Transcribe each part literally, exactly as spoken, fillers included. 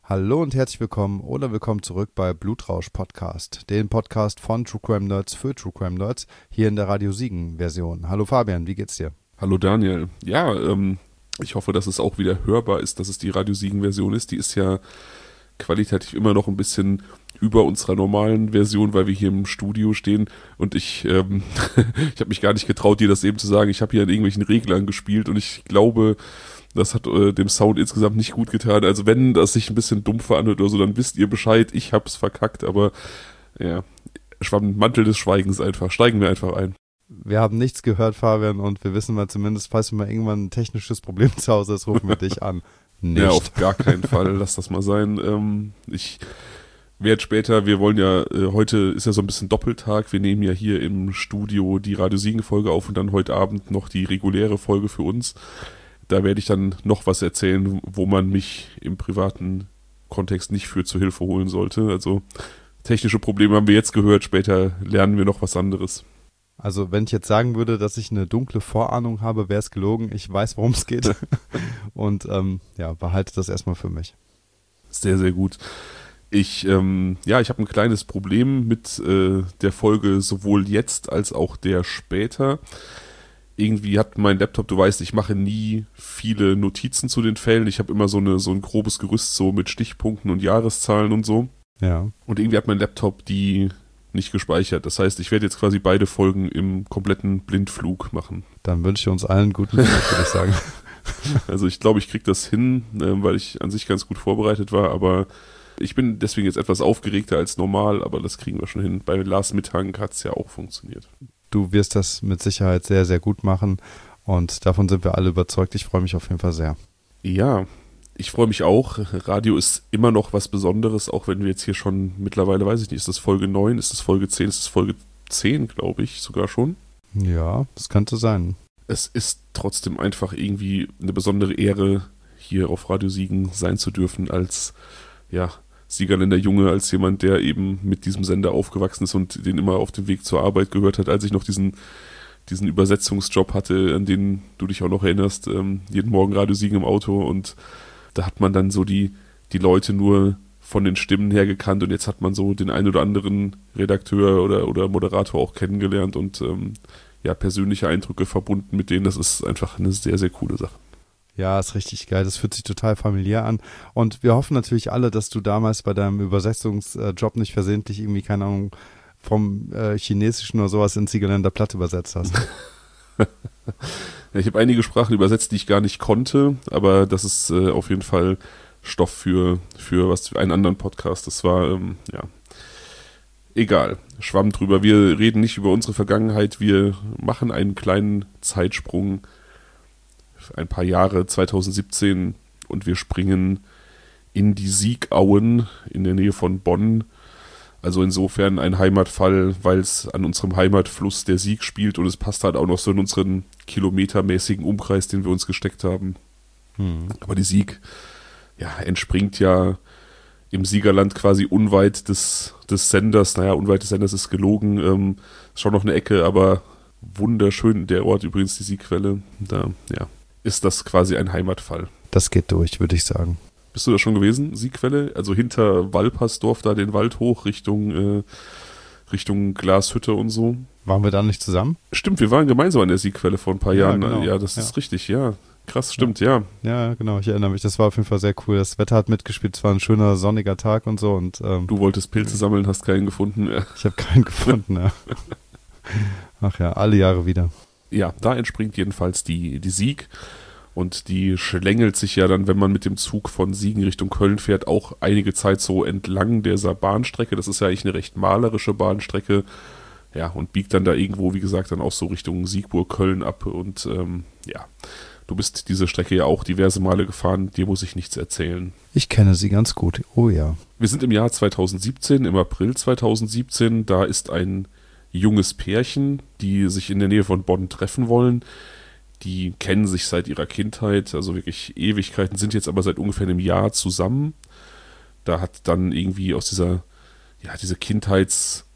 Hallo und herzlich willkommen oder willkommen zurück bei Blutrausch Podcast, den Podcast von True Crime Nerds für True Crime Nerds, hier in der Radio Siegen Version. Hallo Fabian, wie geht's dir? Hallo Daniel. Ja, ähm, ich hoffe, dass es auch wieder hörbar ist, dass es die Radio Siegen Version ist. Die ist ja qualitativ immer noch ein bisschen über unserer normalen Version, weil wir hier im Studio stehen und ich, ähm, ich habe mich gar nicht getraut, dir das eben zu sagen. Ich habe hier an irgendwelchen Reglern gespielt und ich glaube, das hat äh, dem Sound insgesamt nicht gut getan. Also wenn das sich ein bisschen dumpfer anhört oder so, dann wisst ihr Bescheid. Ich hab's verkackt, aber ja, schwamm Mantel des Schweigens einfach. Steigen wir einfach ein. Wir haben nichts gehört, Fabian, und wir wissen mal zumindest, falls mal irgendwann ein technisches Problem zu Hause ist, rufen wir dich an. Nicht. Ja, auf gar keinen Fall. Lass das mal sein. Ähm, ich werde später, wir wollen ja, äh, heute ist ja so ein bisschen Doppeltag. Wir nehmen ja hier im Studio die Radio Siegen Folge auf und dann heute Abend noch die reguläre Folge für uns. Da werde ich dann noch was erzählen, wo man mich im privaten Kontext nicht für zur Hilfe holen sollte. Also technische Probleme haben wir jetzt gehört, später lernen wir noch was anderes. Also wenn ich jetzt sagen würde, dass ich eine dunkle Vorahnung habe, wäre es gelogen. Ich weiß, worum es geht und ähm, ja, behalte das erstmal für mich. Sehr, sehr gut. Ich, ähm, ja, ich habe ein kleines Problem mit äh, der Folge sowohl jetzt als auch der später. Irgendwie hat mein Laptop, du weißt, ich mache nie viele Notizen zu den Fällen. Ich habe immer so eine so ein grobes Gerüst so mit Stichpunkten und Jahreszahlen und so. Ja. Und irgendwie hat mein Laptop die nicht gespeichert. Das heißt, ich werde jetzt quasi beide Folgen im kompletten Blindflug machen. Dann wünsche ich uns allen guten Flug, würde ich sagen. Also ich glaube, ich kriege das hin, äh, weil ich an sich ganz gut vorbereitet war, aber ich bin deswegen jetzt etwas aufgeregter als normal, aber das kriegen wir schon hin. Bei Lars Mitthang hat es ja auch funktioniert. Du wirst das mit Sicherheit sehr, sehr gut machen und davon sind wir alle überzeugt. Ich freue mich auf jeden Fall sehr. Ja, ich freue mich auch. Radio ist immer noch was Besonderes, auch wenn wir jetzt hier schon mittlerweile, weiß ich nicht, ist das Folge neun, ist das Folge zehn, ist das Folge zehn, glaube ich, sogar schon. Ja, das könnte sein. Es ist trotzdem einfach irgendwie eine besondere Ehre, hier auf Radio Siegen sein zu dürfen als, ja, Siegerländer Junge, als jemand, der eben mit diesem Sender aufgewachsen ist und den immer auf dem Weg zur Arbeit gehört hat, als ich noch diesen, diesen Übersetzungsjob hatte, an den du dich auch noch erinnerst, ähm, jeden Morgen Radio Siegen im Auto und da hat man dann so die, die Leute nur von den Stimmen her gekannt und jetzt hat man so den ein oder anderen Redakteur oder, oder Moderator auch kennengelernt und ähm, ja, persönliche Eindrücke verbunden mit denen. Das ist einfach eine sehr, sehr coole Sache. Ja, ist richtig geil. Das fühlt sich total familiär an. Und wir hoffen natürlich alle, dass du damals bei deinem Übersetzungsjob nicht versehentlich irgendwie, keine Ahnung, vom äh, Chinesischen oder sowas ins Siegerländer Platt übersetzt hast. Ja, ich habe einige Sprachen übersetzt, die ich gar nicht konnte, aber das ist äh, auf jeden Fall Stoff für, für was für einen anderen Podcast. Das war, ähm, ja, egal. Schwamm drüber. Wir reden nicht über unsere Vergangenheit. Wir machen einen kleinen Zeitsprung ein paar Jahre, zwanzig siebzehn, und wir springen in die Siegauen in der Nähe von Bonn. Also insofern ein Heimatfall, weil es an unserem Heimatfluss der Sieg spielt und es passt halt auch noch so in unseren kilometermäßigen Umkreis, den wir uns gesteckt haben. Hm. Aber die Sieg, ja, entspringt ja im Siegerland quasi unweit des, des Senders. Naja, unweit des Senders ist gelogen. Ähm, ist schon noch eine Ecke, aber wunderschön. Der Ort übrigens, die Siegquelle. Da, ja, ist das quasi ein Heimatfall. Das geht durch, würde ich sagen. Bist du da schon gewesen, Siegquelle? Also hinter Walpersdorf, da den Wald hoch, Richtung, äh, Richtung Glashütte und so. Waren wir da nicht zusammen? Stimmt, wir waren gemeinsam an der Siegquelle vor ein paar Ja, Jahren. genau. Ja, das Ja. ist richtig, ja. Krass, stimmt, ja. Ja, genau, ich erinnere mich. Das war auf jeden Fall sehr cool. Das Wetter hat mitgespielt, es war ein schöner sonniger Tag und so. Und ähm, Du wolltest Pilze sammeln, hast keinen gefunden. Ja. Ich habe keinen gefunden, ja. Ach ja, alle Jahre wieder. Ja, da entspringt jedenfalls die, die Sieg. Und die schlängelt sich ja dann, wenn man mit dem Zug von Siegen Richtung Köln fährt, auch einige Zeit so entlang dieser Bahnstrecke. Das ist ja eigentlich eine recht malerische Bahnstrecke. Ja, und biegt dann da irgendwo, wie gesagt, dann auch so Richtung Siegburg, Köln ab. Und ähm, ja, du bist diese Strecke ja auch diverse Male gefahren. Dir muss ich nichts erzählen. Ich kenne sie ganz gut. Oh ja. Wir sind im Jahr zwanzig siebzehn, im April zwanzig siebzehn. Da ist ein junges Pärchen, die sich in der Nähe von Bonn treffen wollen. Die kennen sich seit ihrer Kindheit, also wirklich Ewigkeiten, sind jetzt aber seit ungefähr einem Jahr zusammen. Da hat dann irgendwie aus dieser, ja, diese Kindheits-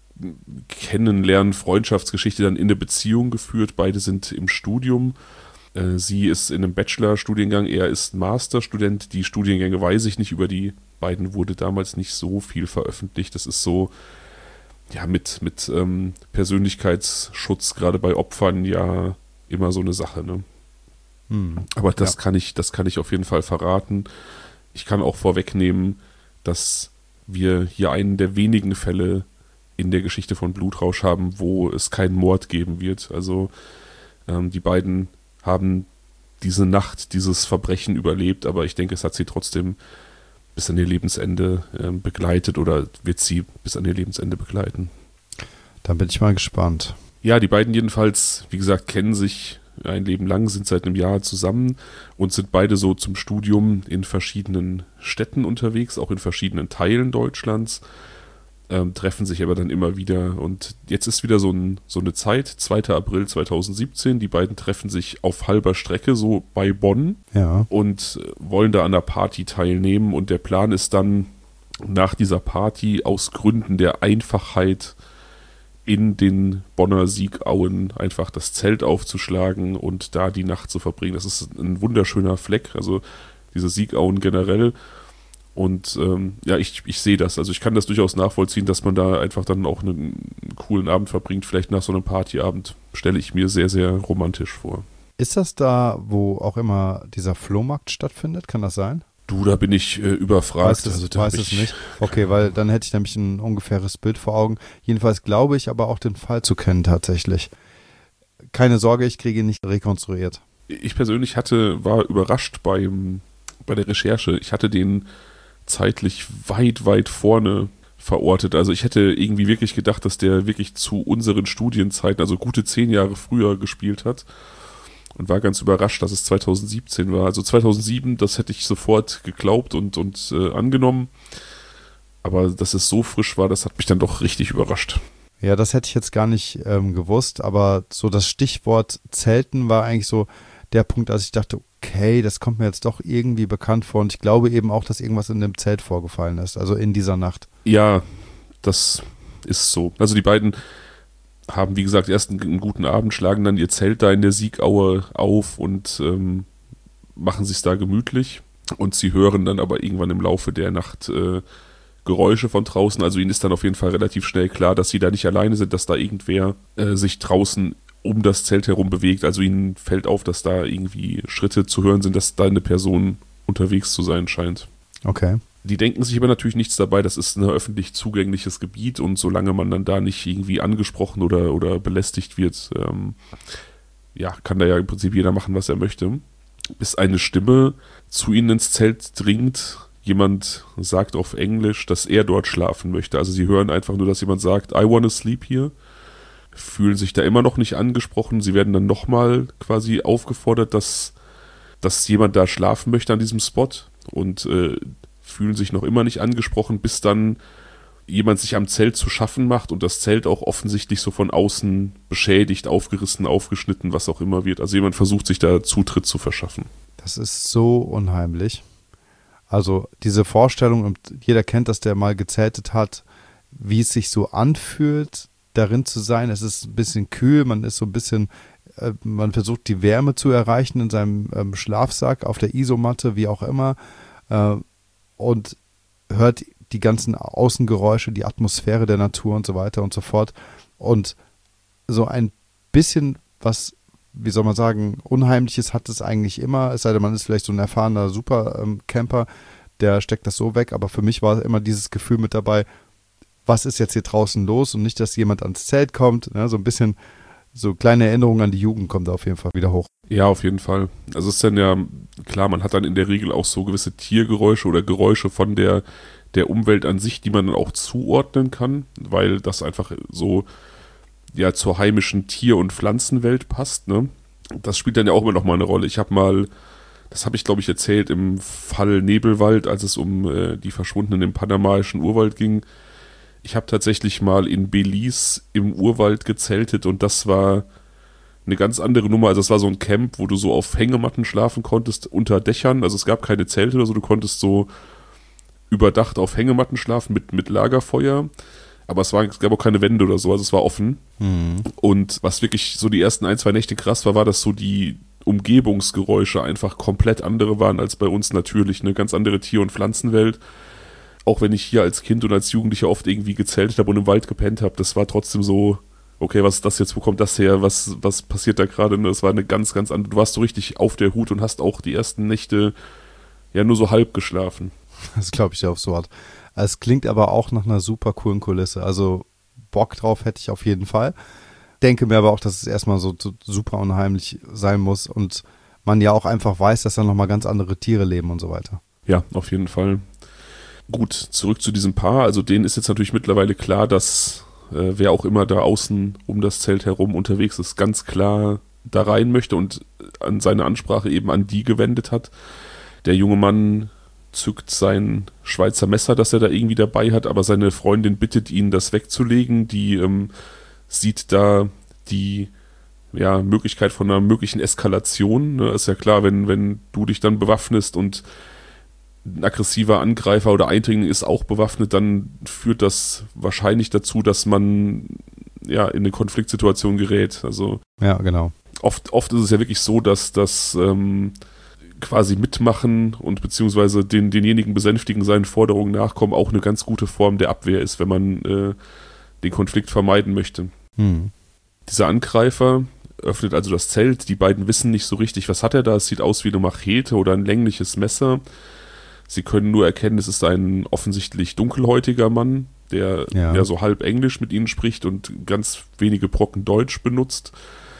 Kennenlernen, Freundschaftsgeschichte dann in eine Beziehung geführt. Beide sind im Studium. Äh, sie ist in einem Bachelor-Studiengang, er ist Masterstudent. Die Studiengänge weiß ich nicht, über die beiden wurde damals nicht so viel veröffentlicht. Das ist so, ja, mit, mit ähm, Persönlichkeitsschutz, gerade bei Opfern, ja immer so eine Sache, ne? Hm, Aber das ja. kann ich, das kann ich auf jeden Fall verraten. Ich kann auch vorwegnehmen, dass wir hier einen der wenigen Fälle in der Geschichte von Blutrausch haben, wo es keinen Mord geben wird. Also ähm, die beiden haben diese Nacht, dieses Verbrechen überlebt, aber ich denke, es hat sie trotzdem bis an ihr Lebensende äh, begleitet oder wird sie bis an ihr Lebensende begleiten. Da bin ich mal gespannt. Ja, die beiden jedenfalls, wie gesagt, kennen sich ein Leben lang, sind seit einem Jahr zusammen und sind beide so zum Studium in verschiedenen Städten unterwegs, auch in verschiedenen Teilen Deutschlands, ähm, treffen sich aber dann immer wieder. Und jetzt ist wieder so, ein, so eine Zeit, zweiter April zweitausendsiebzehn, die beiden treffen sich auf halber Strecke, so bei Bonn, ja, und wollen da an der Party teilnehmen. Und der Plan ist dann, nach dieser Party aus Gründen der Einfachheit in den Bonner Siegauen einfach das Zelt aufzuschlagen und da die Nacht zu verbringen. Das ist ein wunderschöner Fleck, also diese Siegauen generell. Und ähm, ja, ich, ich sehe das. Also ich kann das durchaus nachvollziehen, dass man da einfach dann auch einen coolen Abend verbringt. Vielleicht nach so einem Partyabend stelle ich mir sehr, sehr romantisch vor. Ist das da, wo auch immer dieser Flohmarkt stattfindet? Kann das sein? Du, da bin ich äh, überfragt. Weiß es, also, da weiß es nicht. Okay, weil dann hätte ich nämlich ein ungefähres Bild vor Augen. Jedenfalls glaube ich aber auch den Fall zu kennen tatsächlich. Keine Sorge, ich kriege ihn nicht rekonstruiert. Ich persönlich hatte, war überrascht beim, bei der Recherche. Ich hatte den zeitlich weit, weit vorne verortet. Also ich hätte irgendwie wirklich gedacht, dass der wirklich zu unseren Studienzeiten, also gute zehn Jahre früher gespielt hat. Und war ganz überrascht, dass es zweitausendsiebzehn war. Also zweitausendsieben, das hätte ich sofort geglaubt und, und äh, angenommen. Aber dass es so frisch war, das hat mich dann doch richtig überrascht. Ja, das hätte ich jetzt gar nicht ähm, gewusst. Aber so das Stichwort Zelten war eigentlich so der Punkt, als ich dachte, okay, das kommt mir jetzt doch irgendwie bekannt vor. Und ich glaube eben auch, dass irgendwas in dem Zelt vorgefallen ist. Also in dieser Nacht. Ja, das ist so. Also die beiden haben, wie gesagt, erst einen, einen guten Abend, schlagen dann ihr Zelt da in der Siegaue auf und ähm, machen sich da gemütlich. Und sie hören dann aber irgendwann im Laufe der Nacht äh, Geräusche von draußen. Also ihnen ist dann auf jeden Fall relativ schnell klar, dass sie da nicht alleine sind, dass da irgendwer äh, sich draußen um das Zelt herum bewegt. Also ihnen fällt auf, dass da irgendwie Schritte zu hören sind, dass da eine Person unterwegs zu sein scheint. Okay. Die denken sich aber natürlich nichts dabei, das ist ein öffentlich zugängliches Gebiet und solange man dann da nicht irgendwie angesprochen oder, oder belästigt wird, ähm, ja, kann da ja im Prinzip jeder machen, was er möchte. Bis eine Stimme zu ihnen ins Zelt dringt, jemand sagt auf Englisch, dass er dort schlafen möchte. Also sie hören einfach nur, dass jemand sagt, I wanna sleep here, fühlen sich da immer noch nicht angesprochen. Sie werden dann nochmal quasi aufgefordert, dass, dass jemand da schlafen möchte an diesem Spot und äh, fühlen sich noch immer nicht angesprochen, bis dann jemand sich am Zelt zu schaffen macht und das Zelt auch offensichtlich so von außen beschädigt, aufgerissen, aufgeschnitten, was auch immer wird. Also jemand versucht sich da Zutritt zu verschaffen. Das ist so unheimlich. Also diese Vorstellung, und jeder kennt das, der mal gezeltet hat, wie es sich so anfühlt, darin zu sein. Es ist ein bisschen kühl, man ist so ein bisschen, äh, man versucht die Wärme zu erreichen in seinem ähm, Schlafsack, auf der Isomatte, wie auch immer. Äh, und hört die ganzen Außengeräusche, die Atmosphäre der Natur und so weiter und so fort. Und so ein bisschen was, wie soll man sagen, Unheimliches hat es eigentlich immer, es sei denn, man ist vielleicht so ein erfahrener Supercamper, der steckt das so weg, aber für mich war immer dieses Gefühl mit dabei, was ist jetzt hier draußen los und nicht, dass jemand ans Zelt kommt, ne? So ein bisschen, so kleine Erinnerungen an die Jugend kommt da auf jeden Fall wieder hoch. Ja, auf jeden Fall. Also es ist dann ja, klar, man hat dann in der Regel auch so gewisse Tiergeräusche oder Geräusche von der, der Umwelt an sich, die man dann auch zuordnen kann, weil das einfach so ja zur heimischen Tier- und Pflanzenwelt passt, ne? Das spielt dann ja auch immer noch mal eine Rolle. Ich habe mal, das habe ich glaube ich erzählt, im Fall Nebelwald, als es um äh, die Verschwundenen im panamaischen Urwald ging. Ich habe tatsächlich mal in Belize im Urwald gezeltet und das war eine ganz andere Nummer. Also es war so ein Camp, wo du so auf Hängematten schlafen konntest, unter Dächern. Also es gab keine Zelte oder so, du konntest so überdacht auf Hängematten schlafen mit, mit Lagerfeuer. Aber es, war, es gab auch keine Wände oder so, also es war offen. Mhm. Und was wirklich so die ersten ein, zwei Nächte krass war, war, dass so die, Umgebungsgeräusche einfach komplett andere waren als bei uns natürlich, eine ganz andere Tier- und Pflanzenwelt. Auch wenn ich hier als Kind und als Jugendlicher oft irgendwie gezeltet habe und im Wald gepennt habe, das war trotzdem so, okay, was ist das jetzt, wo kommt das her, was, was passiert da gerade? Das war eine ganz, ganz andere, du warst so richtig auf der Hut und hast auch die ersten Nächte ja nur so halb geschlafen. Das glaube ich ja aufs Wort. Es klingt aber auch nach einer super coolen Kulisse, also Bock drauf hätte ich auf jeden Fall. Denke mir aber auch, dass es erstmal so, so super unheimlich sein muss und man ja auch einfach weiß, dass da nochmal ganz andere Tiere leben und so weiter. Ja, auf jeden Fall. Gut, zurück zu diesem Paar. Also denen ist jetzt natürlich mittlerweile klar, dass äh, wer auch immer da außen um das Zelt herum unterwegs ist, ganz klar da rein möchte und an seine Ansprache eben an die gewendet hat. Der junge Mann zückt sein Schweizer Messer, das er da irgendwie dabei hat, aber seine Freundin bittet ihn, das wegzulegen. Die ähm, sieht da die ja, Möglichkeit von einer möglichen Eskalation. Ne? Ist ja klar, wenn, wenn du dich dann bewaffnest und ein aggressiver Angreifer oder Eindringling ist auch bewaffnet, dann führt das wahrscheinlich dazu, dass man ja in eine Konfliktsituation gerät. Also ja, genau. Oft, oft ist es ja wirklich so, dass das ähm, quasi mitmachen und beziehungsweise den, denjenigen besänftigen, seinen Forderungen nachkommen, auch eine ganz gute Form der Abwehr ist, wenn man äh, den Konflikt vermeiden möchte. Hm. Dieser Angreifer öffnet also das Zelt, die beiden wissen nicht so richtig, was hat er da, es sieht aus wie eine Machete oder ein längliches Messer. Sie können nur erkennen, es ist ein offensichtlich dunkelhäutiger Mann, der ja. ja so halb Englisch mit ihnen spricht und ganz wenige Brocken Deutsch benutzt.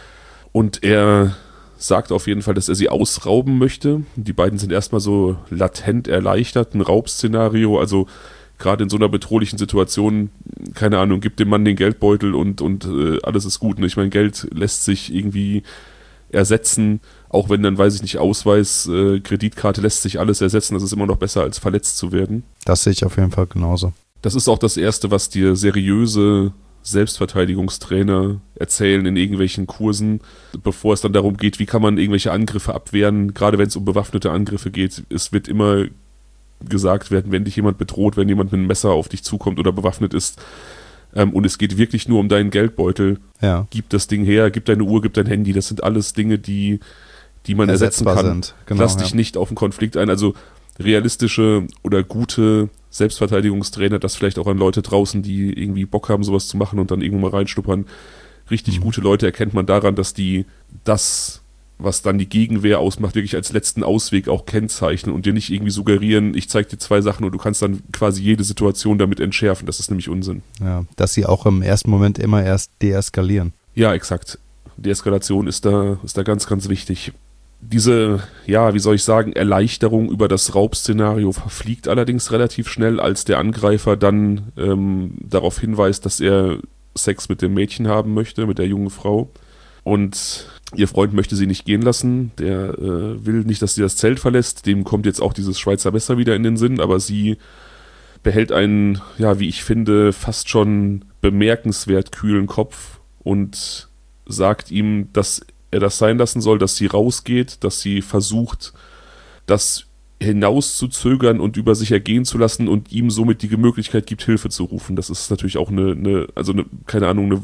Und er sagt auf jeden Fall, dass er sie ausrauben möchte. Die beiden sind erstmal so latent erleichtert, ein Raubszenario, also gerade in so einer bedrohlichen Situation, keine Ahnung, gibt dem Mann den Geldbeutel und, und äh, alles ist gut. Ne? Ich meine, Geld lässt sich irgendwie ersetzen, auch wenn dann, weiß ich nicht, Ausweis, äh, Kreditkarte, lässt sich alles ersetzen. Das ist immer noch besser, als verletzt zu werden. Das sehe ich auf jeden Fall genauso. Das ist auch das Erste, was dir seriöse Selbstverteidigungstrainer erzählen in irgendwelchen Kursen, bevor es dann darum geht, wie kann man irgendwelche Angriffe abwehren, gerade wenn es um bewaffnete Angriffe geht. Es wird immer gesagt werden, wenn dich jemand bedroht, wenn jemand mit einem Messer auf dich zukommt oder bewaffnet ist, ähm, und es geht wirklich nur um deinen Geldbeutel, ja. Gib das Ding her, gib deine Uhr, gib dein Handy, das sind alles Dinge, die, die man ersetzbar ersetzen kann. Sind. Genau, Lass dich ja. nicht auf einen Konflikt ein, also realistische oder gute Selbstverteidigungstrainer, das vielleicht auch an Leute draußen, die irgendwie Bock haben, sowas zu machen und dann irgendwo mal reinschnuppern. Richtig mhm. gute Leute erkennt man daran, dass die das, was dann die Gegenwehr ausmacht, wirklich als letzten Ausweg auch kennzeichnen und dir nicht irgendwie suggerieren, ich zeig dir zwei Sachen und du kannst dann quasi jede Situation damit entschärfen. Das ist nämlich Unsinn. Ja, dass sie auch im ersten Moment immer erst deeskalieren. Ja, exakt. Deeskalation ist da, ist da ganz, ganz wichtig. Diese, ja, wie soll ich sagen, Erleichterung über das Raubszenario verfliegt allerdings relativ schnell, als der Angreifer dann ähm, darauf hinweist, dass er Sex mit dem Mädchen haben möchte, mit der jungen Frau. Und ihr Freund möchte sie nicht gehen lassen. Der äh, will nicht, dass sie das Zelt verlässt. Dem kommt jetzt auch dieses Schweizer Messer wieder in den Sinn, aber sie behält einen, ja, wie ich finde, fast schon bemerkenswert kühlen Kopf und sagt ihm, dass er das sein lassen soll, dass sie rausgeht, dass sie versucht, das hinauszuzögern und über sich ergehen zu lassen und ihm somit die Möglichkeit gibt, Hilfe zu rufen. Das ist natürlich auch eine, eine also eine, keine Ahnung, eine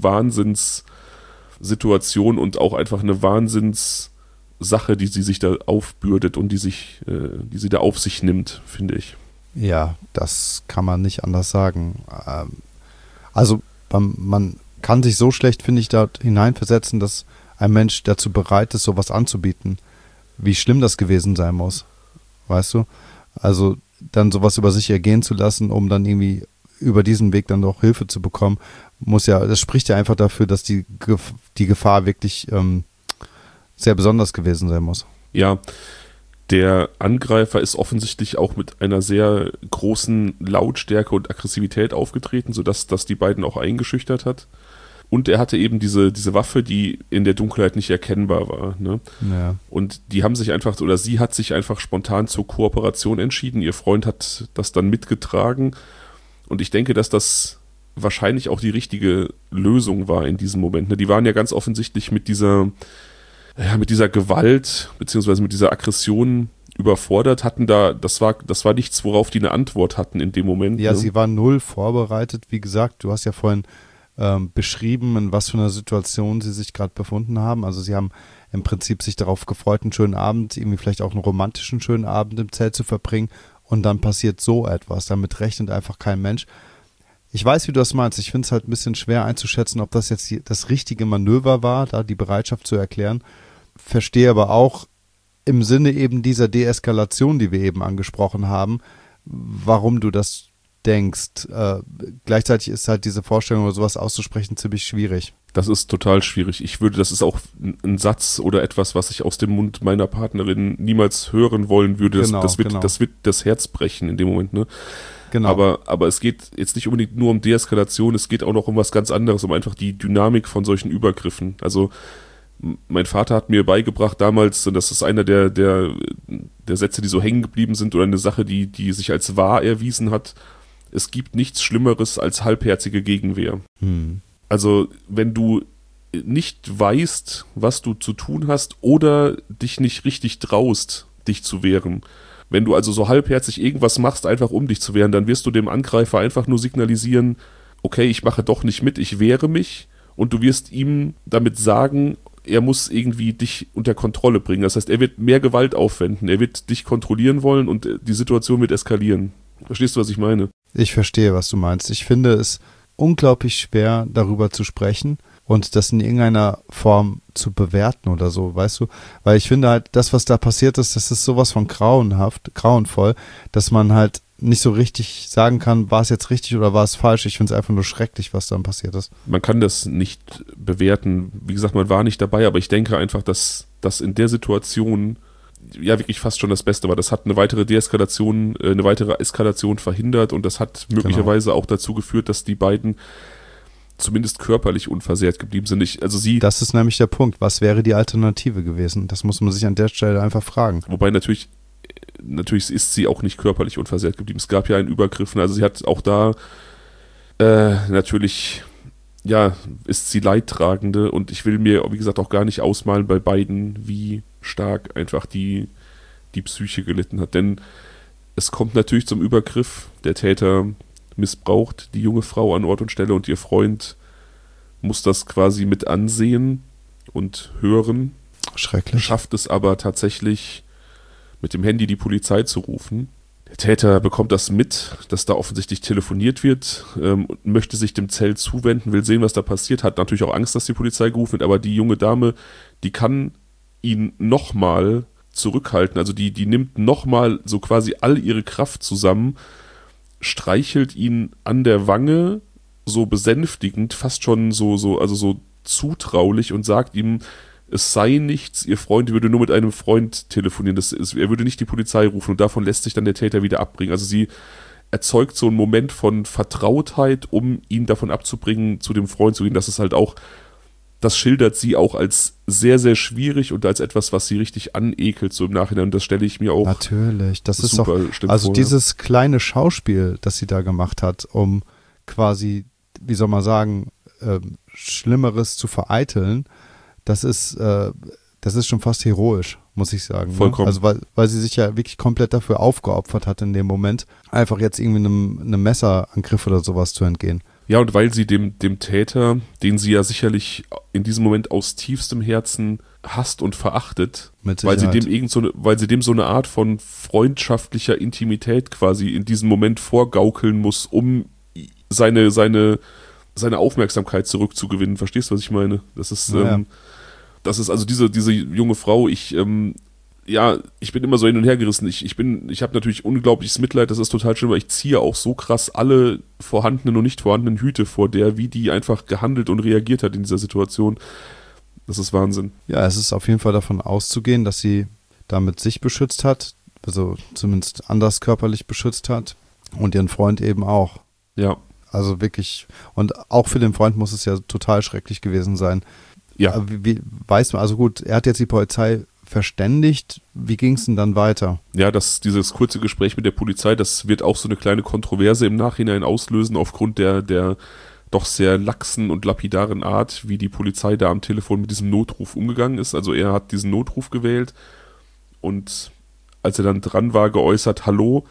Wahnsinnssituation und auch einfach eine Wahnsinnssache, die sie sich da aufbürdet und die sich, äh, die sie da auf sich nimmt, finde ich. Ja, das kann man nicht anders sagen. Ähm, also man kann sich so schlecht, finde ich, da hineinversetzen, dass ein Mensch dazu bereit ist, sowas anzubieten. Wie schlimm das gewesen sein muss. Weißt du? Also dann sowas über sich ergehen zu lassen, um dann irgendwie über diesen Weg dann doch Hilfe zu bekommen, muss ja, das spricht ja einfach dafür, dass die, die Gefahr wirklich ähm, sehr besonders gewesen sein muss. Ja, der Angreifer ist offensichtlich auch mit einer sehr großen Lautstärke und Aggressivität aufgetreten, sodass das die beiden auch eingeschüchtert hat. Und er hatte eben diese, diese Waffe, die in der Dunkelheit nicht erkennbar war. Ne? Ja. Und die haben sich einfach, oder sie hat sich einfach spontan zur Kooperation entschieden. Ihr Freund hat das dann mitgetragen. Und ich denke, dass das wahrscheinlich auch die richtige Lösung war in diesem Moment. Ne? Die waren ja ganz offensichtlich mit dieser, ja, mit dieser Gewalt, beziehungsweise mit dieser Aggression überfordert, hatten da, das war, das war nichts, worauf die eine Antwort hatten in dem Moment. Ja, ne? Sie waren null vorbereitet. Wie gesagt, du hast ja vorhin Ähm, beschrieben, in was für einer Situation sie sich gerade befunden haben. Also sie haben im Prinzip sich darauf gefreut, einen schönen Abend, irgendwie vielleicht auch einen romantischen schönen Abend im Zelt zu verbringen und dann passiert so etwas. Damit rechnet einfach kein Mensch. Ich weiß, wie du das meinst. Ich finde es halt ein bisschen schwer einzuschätzen, ob das jetzt die, das richtige Manöver war, da die Bereitschaft zu erklären. Verstehe aber auch im Sinne eben dieser Deeskalation, die wir eben angesprochen haben, warum du das denkst. Äh, gleichzeitig ist halt diese Vorstellung oder sowas auszusprechen ziemlich schwierig. Das ist total schwierig. Ich würde, das ist auch ein Satz oder etwas, was ich aus dem Mund meiner Partnerin niemals hören wollen würde. Das, Genau, das, wird, genau. das wird das Herz brechen in dem Moment, ne? Genau. Aber, aber es geht jetzt nicht unbedingt nur um Deeskalation, es geht auch noch um was ganz anderes, um einfach die Dynamik von solchen Übergriffen. Also mein Vater hat mir beigebracht damals, und das ist einer der, der, der Sätze, die so hängen geblieben sind, oder eine Sache, die, die sich als wahr erwiesen hat: Es gibt nichts Schlimmeres als halbherzige Gegenwehr. Hm. Also wenn du nicht weißt, was du zu tun hast oder dich nicht richtig traust, dich zu wehren, wenn du also so halbherzig irgendwas machst, einfach um dich zu wehren, dann wirst du dem Angreifer einfach nur signalisieren, okay, ich mache doch nicht mit, ich wehre mich, und du wirst ihm damit sagen, er muss irgendwie dich unter Kontrolle bringen. Das heißt, er wird mehr Gewalt aufwenden, er wird dich kontrollieren wollen und die Situation wird eskalieren. Verstehst du, was ich meine? Ich verstehe, was du meinst. Ich finde es unglaublich schwer, darüber zu sprechen und das in irgendeiner Form zu bewerten oder so, weißt du? Weil ich finde halt, das, was da passiert ist, das ist sowas von grauenhaft, grauenvoll, dass man halt nicht so richtig sagen kann, war es jetzt richtig oder war es falsch. Ich finde es einfach nur schrecklich, was dann passiert ist. Man kann das nicht bewerten. Wie gesagt, man war nicht dabei, aber ich denke einfach, dass das in der Situation ja wirklich fast schon das Beste war. Das hat eine weitere Deeskalation, eine weitere Eskalation verhindert, und das hat möglicherweise genau. auch dazu geführt, dass die beiden zumindest körperlich unversehrt geblieben sind. Ich, also sie, das ist nämlich der Punkt. Was wäre die Alternative gewesen? Das muss man sich an der Stelle einfach fragen. Wobei natürlich, natürlich ist sie auch nicht körperlich unversehrt geblieben. Es gab ja einen Übergriff. Also sie hat auch da äh, natürlich, ja, ist sie Leidtragende, und ich will mir, wie gesagt, auch gar nicht ausmalen bei beiden, wie stark einfach die, die Psyche gelitten hat. Denn es kommt natürlich zum Übergriff. Der Täter missbraucht die junge Frau an Ort und Stelle, und ihr Freund muss das quasi mit ansehen und hören. Schrecklich. Schafft es aber tatsächlich, mit dem Handy die Polizei zu rufen. Der Täter bekommt das mit, dass da offensichtlich telefoniert wird, ähm, möchte sich dem Zelt zuwenden, will sehen, was da passiert, hat natürlich auch Angst, dass die Polizei gerufen wird, aber die junge Dame, die kann ihn nochmal zurückhalten, also die, die nimmt nochmal so quasi all ihre Kraft zusammen, streichelt ihn an der Wange, so besänftigend, fast schon so, so, also so zutraulich, und sagt ihm, es sei nichts, ihr Freund würde nur mit einem Freund telefonieren, das ist, er würde nicht die Polizei rufen, und davon lässt sich dann der Täter wieder abbringen. Also sie erzeugt so einen Moment von Vertrautheit, um ihn davon abzubringen, zu dem Freund zu gehen. Das ist halt auch, das schildert sie auch als sehr, sehr schwierig und als etwas, was sie richtig anekelt, so im Nachhinein. Und das stelle ich mir auch natürlich, das ist super doch, schlimm also vor, dieses ja. kleine Schauspiel, das sie da gemacht hat, um quasi, wie soll man sagen, äh, Schlimmeres zu vereiteln, das ist, äh, das ist schon fast heroisch, muss ich sagen. Vollkommen. Ne? Also weil, weil sie sich ja wirklich komplett dafür aufgeopfert hat in dem Moment, einfach jetzt irgendwie einem, einem Messerangriff oder sowas zu entgehen. Ja, und weil sie dem, dem Täter, den sie ja sicherlich in diesem Moment aus tiefstem Herzen hasst und verachtet, weil sie dem irgend so eine, weil sie dem so eine Art von freundschaftlicher Intimität quasi in diesem Moment vorgaukeln muss, um seine, seine, seine Aufmerksamkeit zurückzugewinnen. Verstehst du, was ich meine? Das ist, ja. ähm, das ist also diese, diese junge Frau, ich, ähm, ja, ich bin immer so hin und her gerissen. Ich, ich bin, ich habe natürlich unglaubliches Mitleid, das ist total schlimm, weil ich ziehe auch so krass alle vorhandenen und nicht vorhandenen Hüte vor der, wie die einfach gehandelt und reagiert hat in dieser Situation. Das ist Wahnsinn. Ja, es ist auf jeden Fall davon auszugehen, dass sie damit sich beschützt hat, also zumindest anders körperlich beschützt hat, und ihren Freund eben auch. Ja. Also wirklich, und auch für den Freund muss es ja total schrecklich gewesen sein. Ja. Wie, wie weiß man, also gut, er hat jetzt die Polizei verständigt. Wie ging es denn dann weiter? Ja, das, dieses kurze Gespräch mit der Polizei, das wird auch so eine kleine Kontroverse im Nachhinein auslösen, aufgrund der, der doch sehr laxen und lapidaren Art, wie die Polizei da am Telefon mit diesem Notruf umgegangen ist. Also er hat diesen Notruf gewählt und als er dann dran war, geäußert, hallo,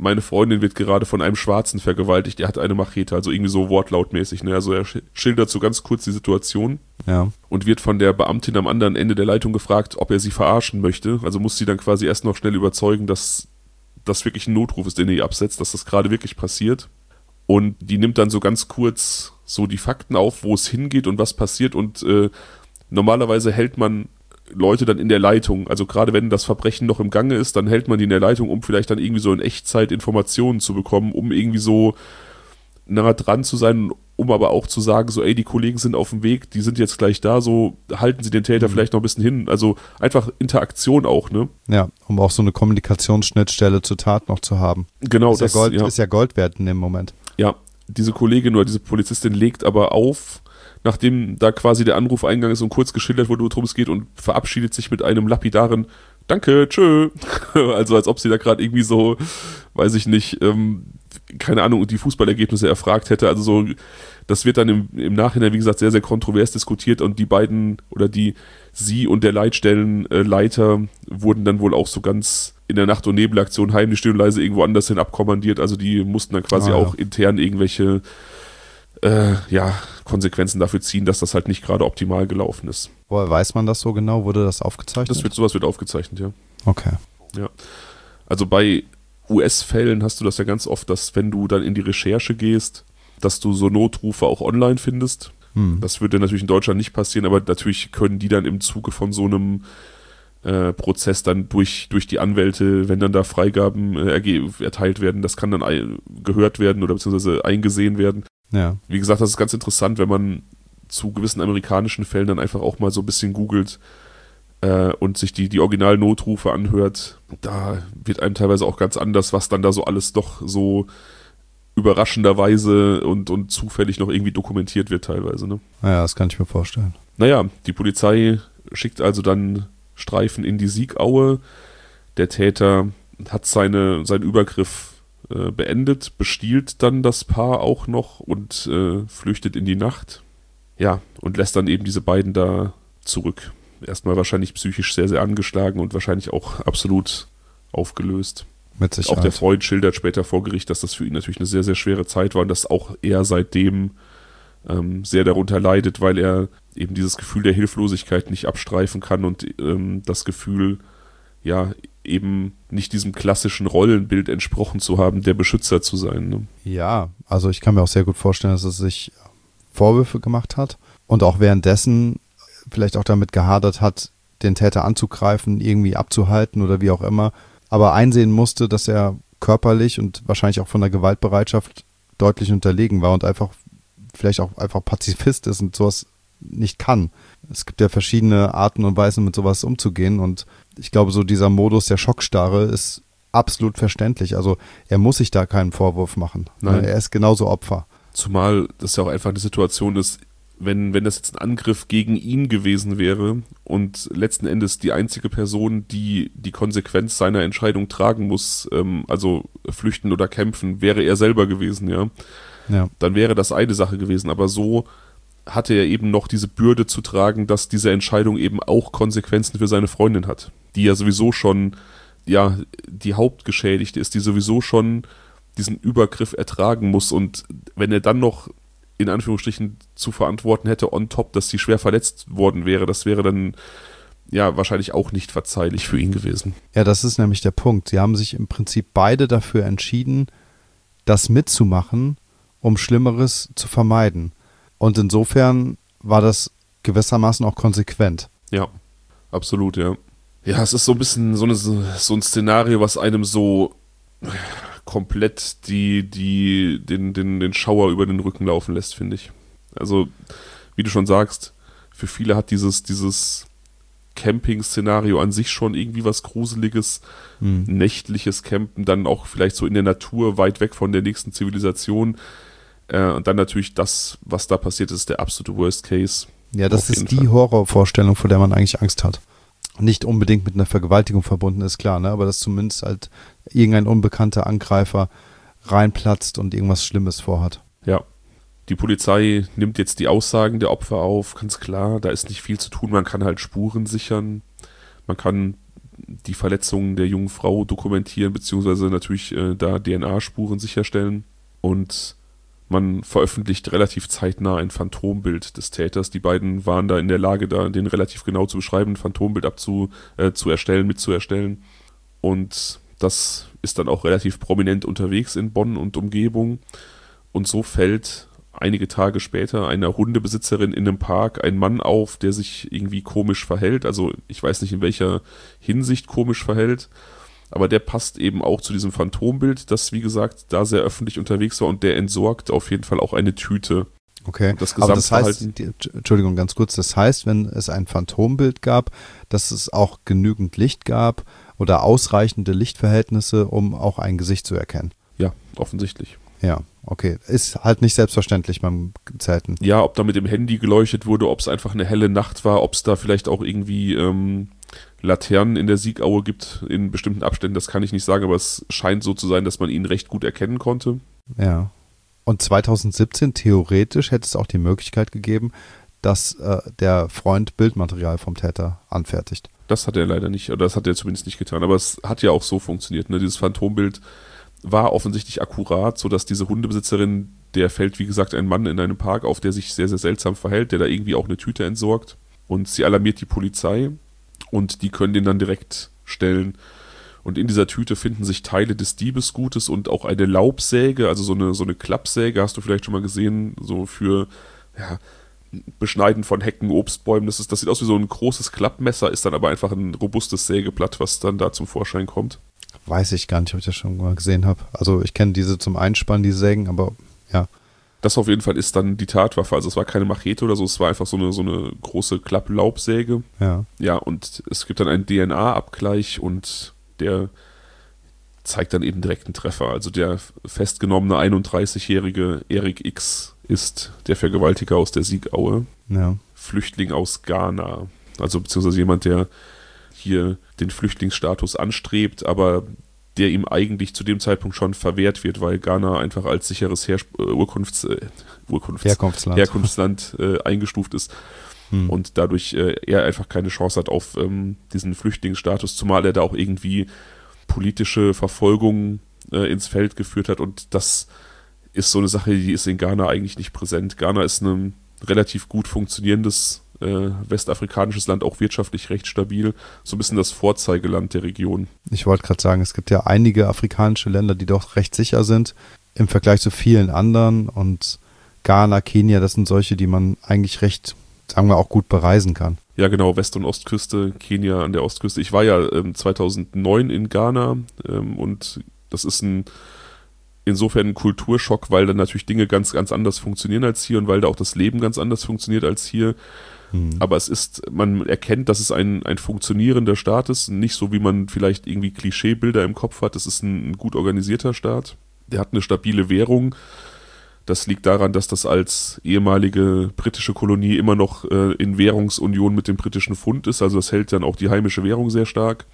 meine Freundin wird gerade von einem Schwarzen vergewaltigt, er hat eine Machete, also irgendwie so wortlautmäßig. Ne? Also er schildert so ganz kurz die Situation ja. und wird von der Beamtin am anderen Ende der Leitung gefragt, ob er sie verarschen möchte. Also muss sie dann quasi erst noch schnell überzeugen, dass das wirklich ein Notruf ist, den er ihr absetzt, dass das gerade wirklich passiert. Und die nimmt dann so ganz kurz so die Fakten auf, wo es hingeht und was passiert. Und äh, normalerweise hält man Leute dann in der Leitung, also gerade wenn das Verbrechen noch im Gange ist, dann hält man die in der Leitung, um vielleicht dann irgendwie so in Echtzeit Informationen zu bekommen, um irgendwie so nah dran zu sein, um aber auch zu sagen, so ey, die Kollegen sind auf dem Weg, die sind jetzt gleich da, so halten sie den Täter mhm. vielleicht noch ein bisschen hin, also einfach Interaktion auch, ne? Ja, um auch so eine Kommunikationsschnittstelle zur Tat noch zu haben. Genau, ist das ja Gold, ja. ist ja Gold wert in dem Moment. Ja, diese Kollegin oder diese Polizistin legt aber auf, nachdem da quasi der Anruf eingegangen ist und kurz geschildert wurde, worum es geht und verabschiedet sich mit einem lapidaren Danke, tschö. Also als ob sie da gerade irgendwie so, weiß ich nicht, ähm, keine Ahnung, die Fußballergebnisse erfragt hätte. Also so, das wird dann im, im Nachhinein, wie gesagt, sehr, sehr kontrovers diskutiert und die beiden oder die, sie und der Leitstellenleiter wurden dann wohl auch so ganz in der Nacht- und Nebelaktion heimlich still und leise irgendwo anders hin abkommandiert. Also die mussten dann quasi ah, ja. auch intern irgendwelche Äh, ja, Konsequenzen dafür ziehen, dass das halt nicht gerade optimal gelaufen ist. Woher weiß man das so genau? Wurde das aufgezeichnet? Das wird, sowas wird aufgezeichnet, ja. Okay. Ja. Also bei U S-Fällen hast du das ja ganz oft, dass wenn du dann in die Recherche gehst, dass du so Notrufe auch online findest. Hm. Das würde natürlich in Deutschland nicht passieren, aber natürlich können die dann im Zuge von so einem äh, Prozess dann durch, durch die Anwälte, wenn dann da Freigaben äh, erge- erteilt werden, das kann dann ein- gehört werden oder beziehungsweise eingesehen werden. Ja. Wie gesagt, das ist ganz interessant, wenn man zu gewissen amerikanischen Fällen dann einfach auch mal so ein bisschen googelt äh, und sich die, die Original-Notrufe anhört. Da wird einem teilweise auch ganz anders, was dann da so alles doch so überraschenderweise und, und zufällig noch irgendwie dokumentiert wird teilweise. Ne? Naja, das kann ich mir vorstellen. Naja, die Polizei schickt also dann Streifen in die Siegaue. Der Täter hat seine, seinen Übergriff beendet, bestiehlt dann das Paar auch noch und äh, flüchtet in die Nacht. Ja, und lässt dann eben diese beiden da zurück. Erstmal wahrscheinlich psychisch sehr, sehr angeschlagen und wahrscheinlich auch absolut aufgelöst. Mit Sicherheit. Auch der Freund schildert später vor Gericht, dass das für ihn natürlich eine sehr, sehr schwere Zeit war und dass auch er seitdem ähm, sehr darunter leidet, weil er eben dieses Gefühl der Hilflosigkeit nicht abstreifen kann und ähm, das Gefühl, ja, eben nicht diesem klassischen Rollenbild entsprochen zu haben, der Beschützer zu sein. Ne? Ja, also ich kann mir auch sehr gut vorstellen, dass er sich Vorwürfe gemacht hat und auch währenddessen vielleicht auch damit gehadert hat, den Täter anzugreifen, irgendwie abzuhalten oder wie auch immer, aber einsehen musste, dass er körperlich und wahrscheinlich auch von der Gewaltbereitschaft deutlich unterlegen war und einfach vielleicht auch einfach Pazifist ist und sowas nicht kann. Es gibt ja verschiedene Arten und Weisen, mit sowas umzugehen und ich glaube, so dieser Modus der Schockstarre ist absolut verständlich. Also er muss sich da keinen Vorwurf machen. Nein. Er ist genauso Opfer. Zumal das ja auch einfach eine Situation ist, wenn, wenn das jetzt ein Angriff gegen ihn gewesen wäre und letzten Endes die einzige Person, die die Konsequenz seiner Entscheidung tragen muss, ähm, also flüchten oder kämpfen, wäre er selber gewesen, ja. Ja. Dann wäre das eine Sache gewesen. Aber so hatte er eben noch diese Bürde zu tragen, dass diese Entscheidung eben auch Konsequenzen für seine Freundin hat, die ja sowieso schon, ja, die Hauptgeschädigte ist, die sowieso schon diesen Übergriff ertragen muss und wenn er dann noch in Anführungsstrichen zu verantworten hätte on top, dass sie schwer verletzt worden wäre, das wäre dann ja wahrscheinlich auch nicht verzeihlich für ihn gewesen. Ja, das ist nämlich der Punkt. Sie haben sich im Prinzip beide dafür entschieden, das mitzumachen, um Schlimmeres zu vermeiden. Und insofern war das gewissermaßen auch konsequent. Ja, absolut, ja. Ja, es ist so ein bisschen so, eine, so ein Szenario, was einem so komplett die, die, den, den, den Schauer über den Rücken laufen lässt, finde ich. Also, wie du schon sagst, für viele hat dieses, dieses Camping-Szenario an sich schon irgendwie was Gruseliges, mhm. nächtliches Campen, dann auch vielleicht so in der Natur, weit weg von der nächsten Zivilisation. Äh, und dann natürlich das, was da passiert ist, der absolute Worst Case. Ja, das ist die Fall. Horrorvorstellung, vor der man eigentlich Angst hat. Nicht unbedingt mit einer Vergewaltigung verbunden, ist klar, ne? Aber dass zumindest halt irgendein unbekannter Angreifer reinplatzt und irgendwas Schlimmes vorhat. Ja, die Polizei nimmt jetzt die Aussagen der Opfer auf, ganz klar, da ist nicht viel zu tun, man kann halt Spuren sichern, man kann die Verletzungen der jungen Frau dokumentieren, beziehungsweise natürlich äh, da D N A-Spuren sicherstellen. Und man veröffentlicht relativ zeitnah ein Phantombild des Täters. Die beiden waren da in der Lage, da den relativ genau zu beschreiben, ein Phantombild abzu, äh, zu erstellen, mitzuerstellen. Und das ist dann auch relativ prominent unterwegs in Bonn und Umgebung. Und so fällt einige Tage später einer Hundebesitzerin in einem Park ein Mann auf, der sich irgendwie komisch verhält. Also ich weiß nicht, in welcher Hinsicht komisch verhält, aber der passt eben auch zu diesem Phantombild, das, wie gesagt, da sehr öffentlich unterwegs war, und der entsorgt auf jeden Fall auch eine Tüte. Okay, das aber das heißt, die, Entschuldigung, ganz kurz, das heißt, wenn es ein Phantombild gab, dass es auch genügend Licht gab oder ausreichende Lichtverhältnisse, um auch ein Gesicht zu erkennen? Ja, offensichtlich. Ja, okay. Ist halt nicht selbstverständlich beim Zelten. Ja, ob da mit dem Handy geleuchtet wurde, ob es einfach eine helle Nacht war, ob es da vielleicht auch irgendwie ähm, Laternen in der Siegaue gibt in bestimmten Abständen, das kann ich nicht sagen, aber es scheint so zu sein, dass man ihn recht gut erkennen konnte. Ja. Und zwanzig siebzehn, theoretisch, hätte es auch die Möglichkeit gegeben, dass äh, der Freund Bildmaterial vom Täter anfertigt. Das hat er leider nicht, oder das hat er zumindest nicht getan, aber es hat ja auch so funktioniert, ne? Dieses Phantombild war offensichtlich akkurat, sodass diese Hundebesitzerin, der fällt, wie gesagt, ein Mann in einem Park auf, der sich sehr, sehr seltsam verhält, der da irgendwie auch eine Tüte entsorgt, und sie alarmiert die Polizei und die können den dann direkt stellen. Und in dieser Tüte finden sich Teile des Diebesgutes und auch eine Laubsäge, also so eine, so eine Klappsäge, hast du vielleicht schon mal gesehen, so für, ja, Beschneiden von Hecken, Obstbäumen. Das ist, das sieht aus wie so ein großes Klappmesser, ist dann aber einfach ein robustes Sägeblatt, was dann da zum Vorschein kommt. Weiß ich gar nicht, ob ich das schon mal gesehen habe. Also ich kenne diese zum Einspannen, die Sägen, aber ja. Das auf jeden Fall ist dann die Tatwaffe. Also es war keine Machete oder so, es war einfach so eine, so eine große Klapplaubsäge. Ja. Ja, und es gibt dann einen D N A-Abgleich und der zeigt dann eben direkt einen Treffer. Also der festgenommene einunddreißigjährige Erik X ist der Vergewaltiger aus der Siegaue. Ja. Flüchtling aus Ghana. Also beziehungsweise jemand, der hier den Flüchtlingsstatus anstrebt, aber der ihm eigentlich zu dem Zeitpunkt schon verwehrt wird, weil Ghana einfach als sicheres Her- äh, Urkunfts- äh, Urkunfts- Herkunftsland, Herkunftsland äh, eingestuft ist hm. und dadurch äh, er einfach keine Chance hat auf ähm, diesen Flüchtlingsstatus, zumal er da auch irgendwie politische Verfolgung äh, ins Feld geführt hat, und das ist so eine Sache, die ist in Ghana eigentlich nicht präsent. Ghana ist ein relativ gut funktionierendes äh, westafrikanisches Land, auch wirtschaftlich recht stabil, so ein bisschen das Vorzeigeland der Region. Ich wollte gerade sagen, es gibt ja einige afrikanische Länder, die doch recht sicher sind im Vergleich zu vielen anderen, und Ghana, Kenia, das sind solche, die man eigentlich recht, sagen wir, auch gut bereisen kann. Ja, genau, West- und Ostküste, Kenia an der Ostküste. Ich war ja ähm, zweitausendneun in Ghana ähm, und das ist ein insofern ein Kulturschock, weil dann natürlich Dinge ganz, ganz anders funktionieren als hier und weil da auch das Leben ganz anders funktioniert als hier. Hm. Aber es ist, man erkennt, dass es ein, ein funktionierender Staat ist, nicht so, wie man vielleicht irgendwie Klischeebilder im Kopf hat. Es ist ein, ein gut organisierter Staat. Der hat eine stabile Währung. Das liegt daran, dass das als ehemalige britische Kolonie immer noch äh, in Währungsunion mit dem britischen Pfund ist. Also das hält dann auch die heimische Währung sehr stark.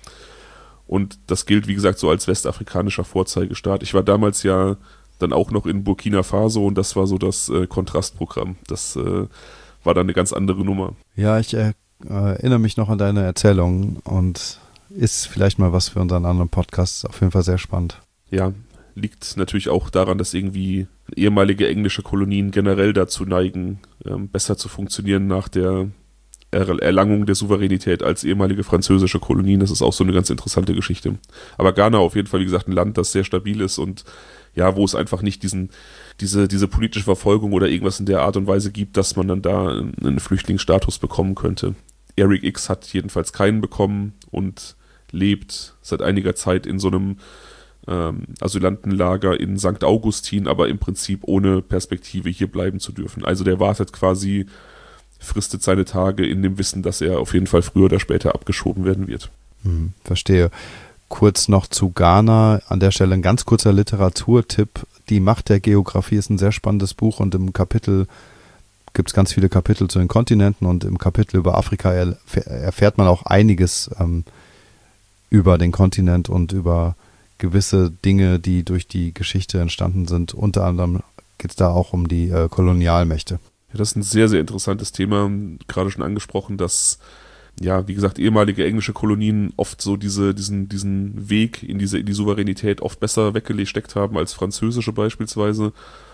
Und das gilt, wie gesagt, so als westafrikanischer Vorzeigestaat. Ich war damals ja dann auch noch in Burkina Faso und das war so das äh, Kontrastprogramm. Das äh, war dann eine ganz andere Nummer. Ja, ich äh, erinnere mich noch an deine Erzählung und ist vielleicht mal was für unseren anderen Podcast. Auf jeden Fall sehr spannend. Ja, liegt natürlich auch daran, dass irgendwie ehemalige englische Kolonien generell dazu neigen, ähm, besser zu funktionieren nach der Er- Erlangung der Souveränität als ehemalige französische Kolonien. Das ist auch so eine ganz interessante Geschichte. Aber Ghana auf jeden Fall, wie gesagt, ein Land, das sehr stabil ist und ja, wo es einfach nicht diesen, diese, diese politische Verfolgung oder irgendwas in der Art und Weise gibt, dass man dann da einen Flüchtlingsstatus bekommen könnte. Erik X hat jedenfalls keinen bekommen und lebt seit einiger Zeit in so einem ähm, Asylantenlager in Sankt Augustin, aber im Prinzip ohne Perspektive hier bleiben zu dürfen. Also der wartet quasi, fristet seine Tage in dem Wissen, dass er auf jeden Fall früher oder später abgeschoben werden wird. Hm, verstehe. Kurz noch zu Ghana. An der Stelle ein ganz kurzer Literaturtipp. Die Macht der Geografie ist ein sehr spannendes Buch und im Kapitel gibt es ganz viele Kapitel zu den Kontinenten und im Kapitel über Afrika erfährt man auch einiges ähm, über den Kontinent und über gewisse Dinge, die durch die Geschichte entstanden sind. Unter anderem geht es da auch um die äh, Kolonialmächte. Ja, das ist ein sehr, sehr interessantes Thema. Gerade schon angesprochen, dass ja, wie gesagt, ehemalige englische Kolonien oft so diese, diesen, diesen Weg in diese, in die Souveränität oft besser weggesteckt haben als französische beispielsweise,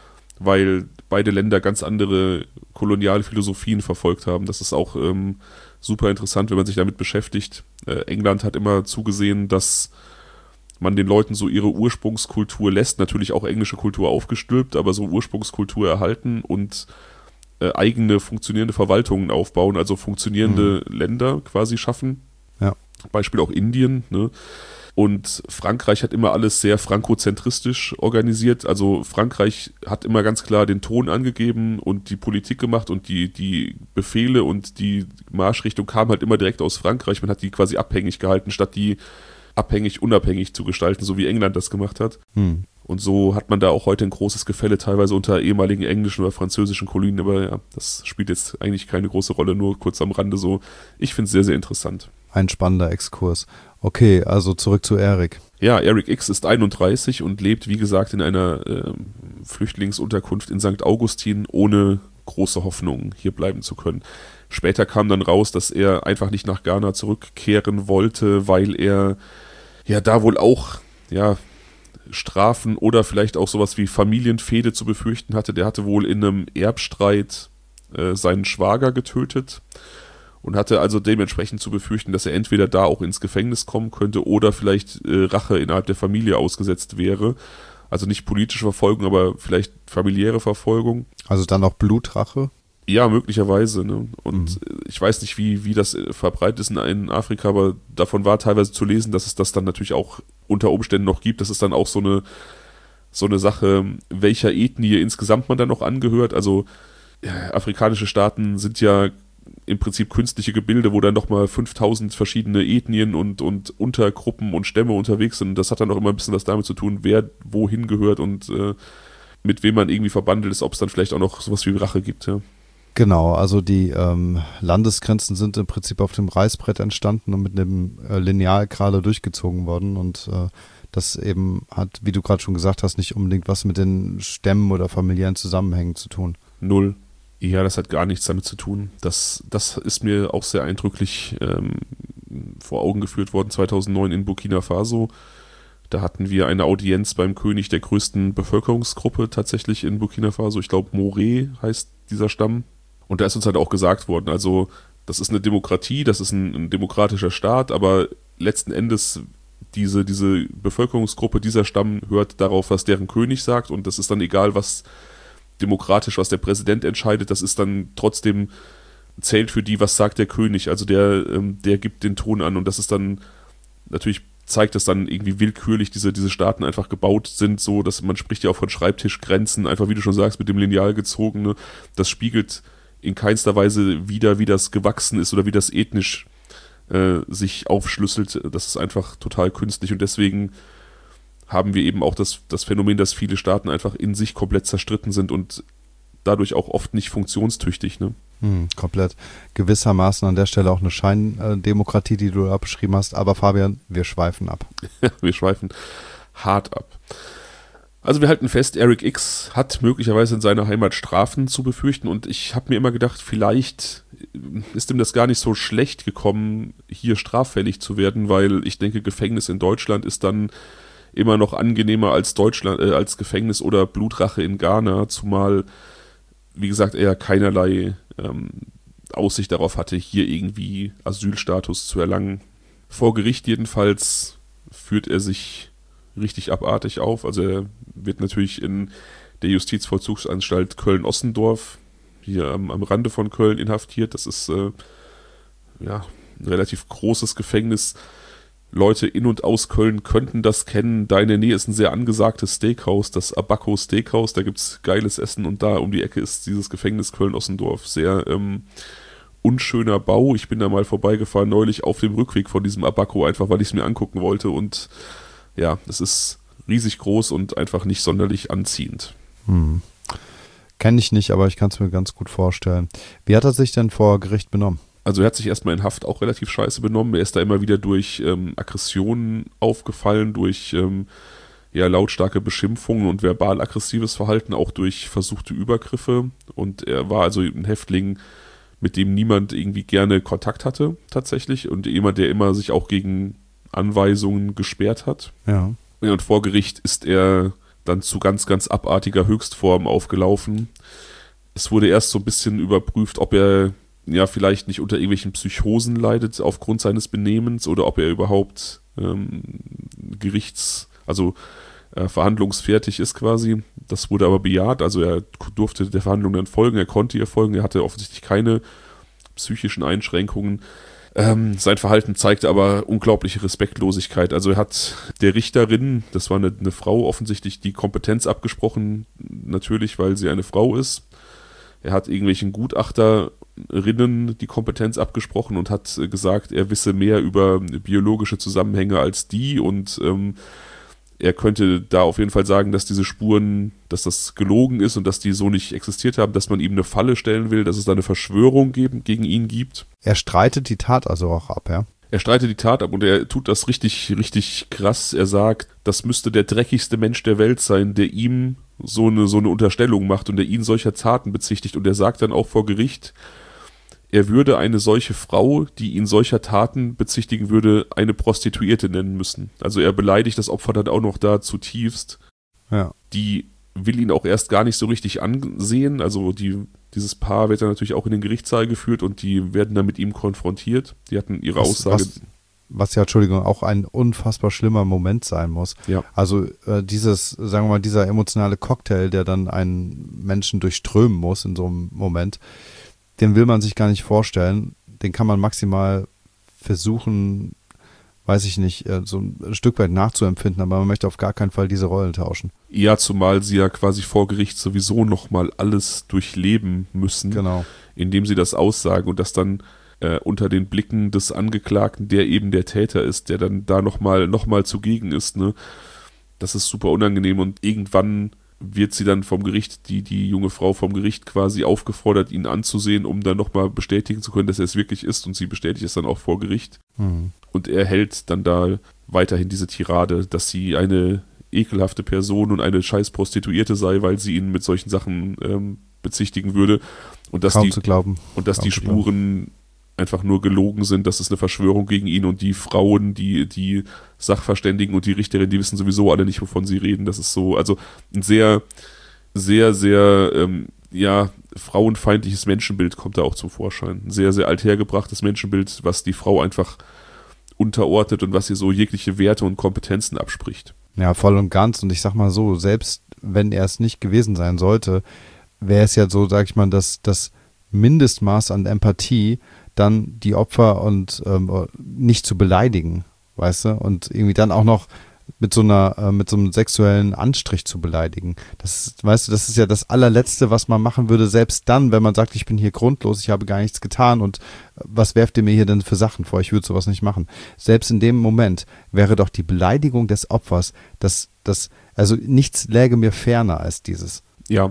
weil beide Länder ganz andere Kolonialphilosophien verfolgt haben. Das ist auch ähm, super interessant, wenn man sich damit beschäftigt. Äh, England hat immer zugesehen, dass man den Leuten so ihre Ursprungskultur lässt, natürlich auch englische Kultur aufgestülpt, aber so Ursprungskultur erhalten und äh, eigene funktionierende Verwaltungen aufbauen, also funktionierende mhm. Länder quasi schaffen. Ja. Beispiel auch Indien, ne? Und Frankreich hat immer alles sehr frankozentristisch organisiert. Also Frankreich hat immer ganz klar den Ton angegeben und die Politik gemacht und die, die Befehle und die Marschrichtung kamen halt immer direkt aus Frankreich. Man hat die quasi abhängig gehalten, statt die abhängig, unabhängig zu gestalten, so wie England das gemacht hat. Hm. Und so hat man da auch heute ein großes Gefälle, teilweise unter ehemaligen englischen oder französischen Kolonien. Aber ja, das spielt jetzt eigentlich keine große Rolle, nur kurz am Rande so. Ich finde es sehr, sehr interessant. Ein spannender Exkurs. Okay, also zurück zu Eric. Ja, Eric X ist einunddreißig und lebt, wie gesagt, in einer äh, Flüchtlingsunterkunft in Sankt Augustin, ohne große Hoffnung, hier bleiben zu können. Später kam dann raus, dass er einfach nicht nach Ghana zurückkehren wollte, weil er ja da wohl auch ja Strafen oder vielleicht auch sowas wie Familienfehde zu befürchten hatte. Der hatte wohl in einem Erbstreit äh, seinen Schwager getötet und hatte also dementsprechend zu befürchten, dass er entweder da auch ins Gefängnis kommen könnte oder vielleicht äh, Rache innerhalb der Familie ausgesetzt wäre. Also nicht politische Verfolgung, aber vielleicht familiäre Verfolgung. Also dann auch Blutrache? Ja, möglicherweise. Ne? Und Mhm. ich weiß nicht, wie, wie das verbreitet ist in, in Afrika, aber davon war teilweise zu lesen, dass es das dann natürlich auch unter Umständen noch gibt. Das ist dann auch so eine, so eine Sache, welcher Ethnie insgesamt man dann noch angehört. Also ja, afrikanische Staaten sind ja im Prinzip künstliche Gebilde, wo dann nochmal fünftausend verschiedene Ethnien und, und Untergruppen und Stämme unterwegs sind. Das hat dann auch immer ein bisschen was damit zu tun, wer wohin gehört und äh, mit wem man irgendwie verbandelt ist, ob es dann vielleicht auch noch sowas wie Rache gibt. Ja. Genau, also die ähm, Landesgrenzen sind im Prinzip auf dem Reißbrett entstanden und mit einem äh, Lineal gerade durchgezogen worden und äh, das eben hat, wie du gerade schon gesagt hast, nicht unbedingt was mit den Stämmen oder familiären Zusammenhängen zu tun. Null. Ja, das hat gar nichts damit zu tun. Das, das ist mir auch sehr eindrücklich ähm, vor Augen geführt worden, zweitausendneun in Burkina Faso. Da hatten wir eine Audienz beim König der größten Bevölkerungsgruppe tatsächlich in Burkina Faso. Ich glaube, Moré heißt dieser Stamm. Und da ist uns halt auch gesagt worden, also das ist eine Demokratie, das ist ein, ein demokratischer Staat, aber letzten Endes diese, diese Bevölkerungsgruppe, dieser Stamm hört darauf, was deren König sagt und das ist dann egal, was demokratisch, was der Präsident entscheidet, das ist dann trotzdem, zählt für die, was sagt der König, also der, ähm, der gibt den Ton an und das ist dann, natürlich zeigt das dann irgendwie willkürlich, diese, diese Staaten einfach gebaut sind, so, dass man spricht ja auch von Schreibtischgrenzen, einfach wie du schon sagst, mit dem Lineal gezogene, das spiegelt in keinster Weise wider, wie das gewachsen ist oder wie das ethnisch äh, sich aufschlüsselt, das ist einfach total künstlich und deswegen haben wir eben auch das, das Phänomen, dass viele Staaten einfach in sich komplett zerstritten sind und dadurch auch oft nicht funktionstüchtig. Ne? Hm, komplett. Gewissermaßen an der Stelle auch eine Scheindemokratie, die du da beschrieben hast. Aber Fabian, wir schweifen ab. Wir schweifen hart ab. Also wir halten fest, Eric X hat möglicherweise in seiner Heimat Strafen zu befürchten und ich habe mir immer gedacht, vielleicht ist ihm das gar nicht so schlecht gekommen, hier straffällig zu werden, weil ich denke, Gefängnis in Deutschland ist dann immer noch angenehmer als Deutschland, äh, als Gefängnis oder Blutrache in Ghana, zumal, wie gesagt, er keinerlei ähm, Aussicht darauf hatte, hier irgendwie Asylstatus zu erlangen. Vor Gericht jedenfalls führt er sich richtig abartig auf. Also er wird natürlich in der Justizvollzugsanstalt Köln-Ossendorf, hier am, am Rande von Köln, inhaftiert. Das ist äh, ja ein relativ großes Gefängnis. Leute in und aus Köln könnten das kennen. Da in der Nähe ist ein sehr angesagtes Steakhouse, das Abaco Steakhouse. Da gibt es geiles Essen und da um die Ecke ist dieses Gefängnis Köln-Ossendorf. Sehr ähm, unschöner Bau. Ich bin da mal vorbeigefahren neulich auf dem Rückweg von diesem Abaco, einfach weil ich es mir angucken wollte. Und ja, es ist riesig groß und einfach nicht sonderlich anziehend. Hm. Kenne ich nicht, aber ich kann es mir ganz gut vorstellen. Wie hat er sich denn vor Gericht benommen? Also er hat sich erstmal in Haft auch relativ scheiße benommen. Er ist da immer wieder durch ähm, Aggressionen aufgefallen, durch ähm, ja, lautstarke Beschimpfungen und verbal aggressives Verhalten, auch durch versuchte Übergriffe. Und er war also ein Häftling mit dem niemand irgendwie gerne Kontakt hatte, tatsächlich. Und jemand, der immer sich auch gegen Anweisungen gesperrt hat. Ja. Und vor Gericht ist er dann zu ganz, ganz abartiger Höchstform aufgelaufen. Es wurde erst so ein bisschen überprüft, ob er ja vielleicht nicht unter irgendwelchen Psychosen leidet aufgrund seines Benehmens oder ob er überhaupt ähm, Gerichts-, also äh, verhandlungsfertig ist quasi. Das wurde aber bejaht, also er durfte der Verhandlung dann folgen, er konnte ihr folgen, er hatte offensichtlich keine psychischen Einschränkungen. Ähm, sein Verhalten zeigte aber unglaubliche Respektlosigkeit. Also er hat der Richterin, das war eine, eine Frau, offensichtlich die Kompetenz abgesprochen, natürlich, weil sie eine Frau ist. Er hat irgendwelchen Gutachterinnen die Kompetenz abgesprochen und hat gesagt, er wisse mehr über biologische Zusammenhänge als die und ähm, er könnte da auf jeden Fall sagen, dass diese Spuren, dass das gelogen ist und dass die so nicht existiert haben, dass man ihm eine Falle stellen will, dass es da eine Verschwörung geben, gegen ihn gibt. Er streitet die Tat also auch ab, ja? Er streitet die Tat ab und er tut das richtig, richtig krass. Er sagt, das müsste der dreckigste Mensch der Welt sein, der ihm so eine, so eine Unterstellung macht und der ihn solcher Taten bezichtigt. Und er sagt dann auch vor Gericht, er würde eine solche Frau, die ihn solcher Taten bezichtigen würde, eine Prostituierte nennen müssen. Also er beleidigt das Opfer dann auch noch da zutiefst. Ja. Die will ihn auch erst gar nicht so richtig ansehen. Also die, dieses Paar wird dann natürlich auch in den Gerichtssaal geführt und die werden dann mit ihm konfrontiert. Die hatten ihre was, Aussage... Was, was ja, Entschuldigung, auch ein unfassbar schlimmer Moment sein muss. Ja. Also äh, dieses, sagen wir mal, dieser emotionale Cocktail, der dann einen Menschen durchströmen muss in so einem Moment, den will man sich gar nicht vorstellen. Den kann man maximal versuchen, weiß ich nicht, so ein Stück weit nachzuempfinden, aber man möchte auf gar keinen Fall diese Rollen tauschen. Ja, zumal sie ja quasi vor Gericht sowieso nochmal alles durchleben müssen, genau, indem sie das aussagen und das dann äh, unter den Blicken des Angeklagten, der eben der Täter ist, der dann da nochmal noch mal zugegen ist, ne? Das ist super unangenehm und irgendwann wird sie dann vom Gericht, die, die junge Frau vom Gericht quasi aufgefordert, ihn anzusehen, um dann nochmal bestätigen zu können, dass er es wirklich ist und sie bestätigt es dann auch vor Gericht. Mhm. Und er hält dann da weiterhin diese Tirade, dass sie eine ekelhafte Person und eine scheiß Prostituierte sei, weil sie ihn mit solchen Sachen ähm, bezichtigen würde. Und dass Kaum die, zu glauben. und dass Kaum die zu glauben. Spuren einfach nur gelogen sind, dass es eine Verschwörung gegen ihn und die Frauen, die, die Sachverständigen und die Richterin, die wissen sowieso alle nicht, wovon sie reden. Das ist so, also ein sehr, sehr, sehr, ähm, ja, frauenfeindliches Menschenbild kommt da auch zum Vorschein. Ein sehr, sehr althergebrachtes Menschenbild, was die Frau einfach unterordnet und was ihr so jegliche Werte und Kompetenzen abspricht. Ja, voll und ganz. Und ich sag mal so, selbst wenn er es nicht gewesen sein sollte, wäre es ja so, sag ich mal, das, das Mindestmaß an Empathie, dann die Opfer und ähm, nicht zu beleidigen, weißt du, und irgendwie dann auch noch mit so einer, äh, mit so einem sexuellen Anstrich zu beleidigen. Das ist, weißt du, das ist ja das allerletzte, was man machen würde, selbst dann, wenn man sagt, ich bin hier grundlos, ich habe gar nichts getan und was werft ihr mir hier denn für Sachen vor? Ich würde sowas nicht machen. Selbst in dem Moment wäre doch die Beleidigung des Opfers, das, das, also nichts läge mir ferner als dieses. Ja.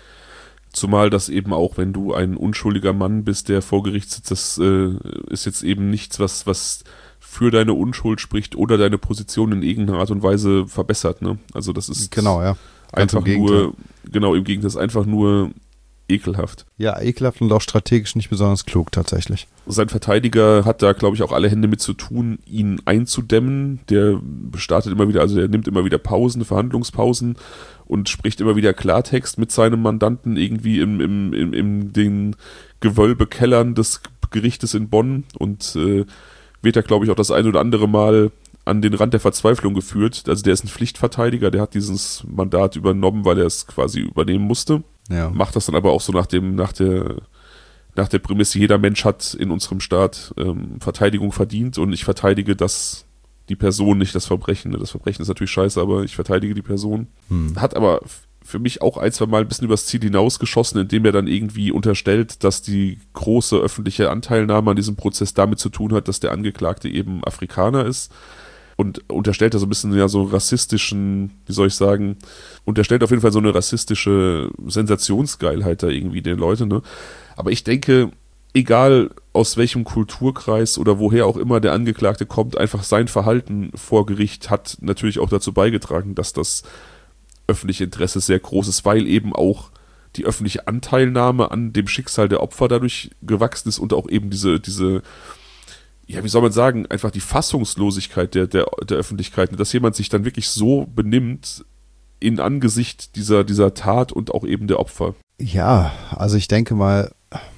Zumal das eben auch, wenn du ein unschuldiger Mann bist, der vor Gericht sitzt, das äh, ist jetzt eben nichts, was, was für deine Unschuld spricht oder deine Position in irgendeiner Art und Weise verbessert, ne? Also das ist genau, ja. Ganz einfach nur, genau, im Gegenteil, ist einfach nur ekelhaft. Ja, ekelhaft und auch strategisch nicht besonders klug tatsächlich. Sein Verteidiger hat da, glaube ich, auch alle Hände mit zu tun, ihn einzudämmen. Der startet immer wieder, also der nimmt immer wieder Pausen, Verhandlungspausen und spricht immer wieder Klartext mit seinem Mandanten irgendwie im, im, im, in den Gewölbekellern des Gerichtes in Bonn und äh, wird da, glaube ich, auch das ein oder andere Mal an den Rand der Verzweiflung geführt. Also der ist ein Pflichtverteidiger, der hat dieses Mandat übernommen, weil er es quasi übernehmen musste. Ja. Macht das dann aber auch so nach dem, nach der, nach der Prämisse, jeder Mensch hat in unserem Staat ähm, Verteidigung verdient und ich verteidige das, die Person, nicht das Verbrechen. Das Verbrechen ist natürlich scheiße, aber ich verteidige die Person. Hm. Hat aber für mich auch ein, zwei Mal ein bisschen übers Ziel hinausgeschossen, indem er dann irgendwie unterstellt, dass die große öffentliche Anteilnahme an diesem Prozess damit zu tun hat, dass der Angeklagte eben Afrikaner ist. Und unterstellt da so ein bisschen ja so rassistischen, wie soll ich sagen, unterstellt auf jeden Fall so eine rassistische Sensationsgeilheit da irgendwie den Leuten, ne? Aber ich denke, egal aus welchem Kulturkreis oder woher auch immer der Angeklagte kommt, einfach sein Verhalten vor Gericht hat natürlich auch dazu beigetragen, dass das öffentliche Interesse sehr groß ist, weil eben auch die öffentliche Anteilnahme an dem Schicksal der Opfer dadurch gewachsen ist und auch eben diese, diese, ja, wie soll man sagen, einfach die Fassungslosigkeit der, der, der Öffentlichkeit, dass jemand sich dann wirklich so benimmt in Angesicht dieser, dieser Tat und auch eben der Opfer. Ja, also ich denke mal,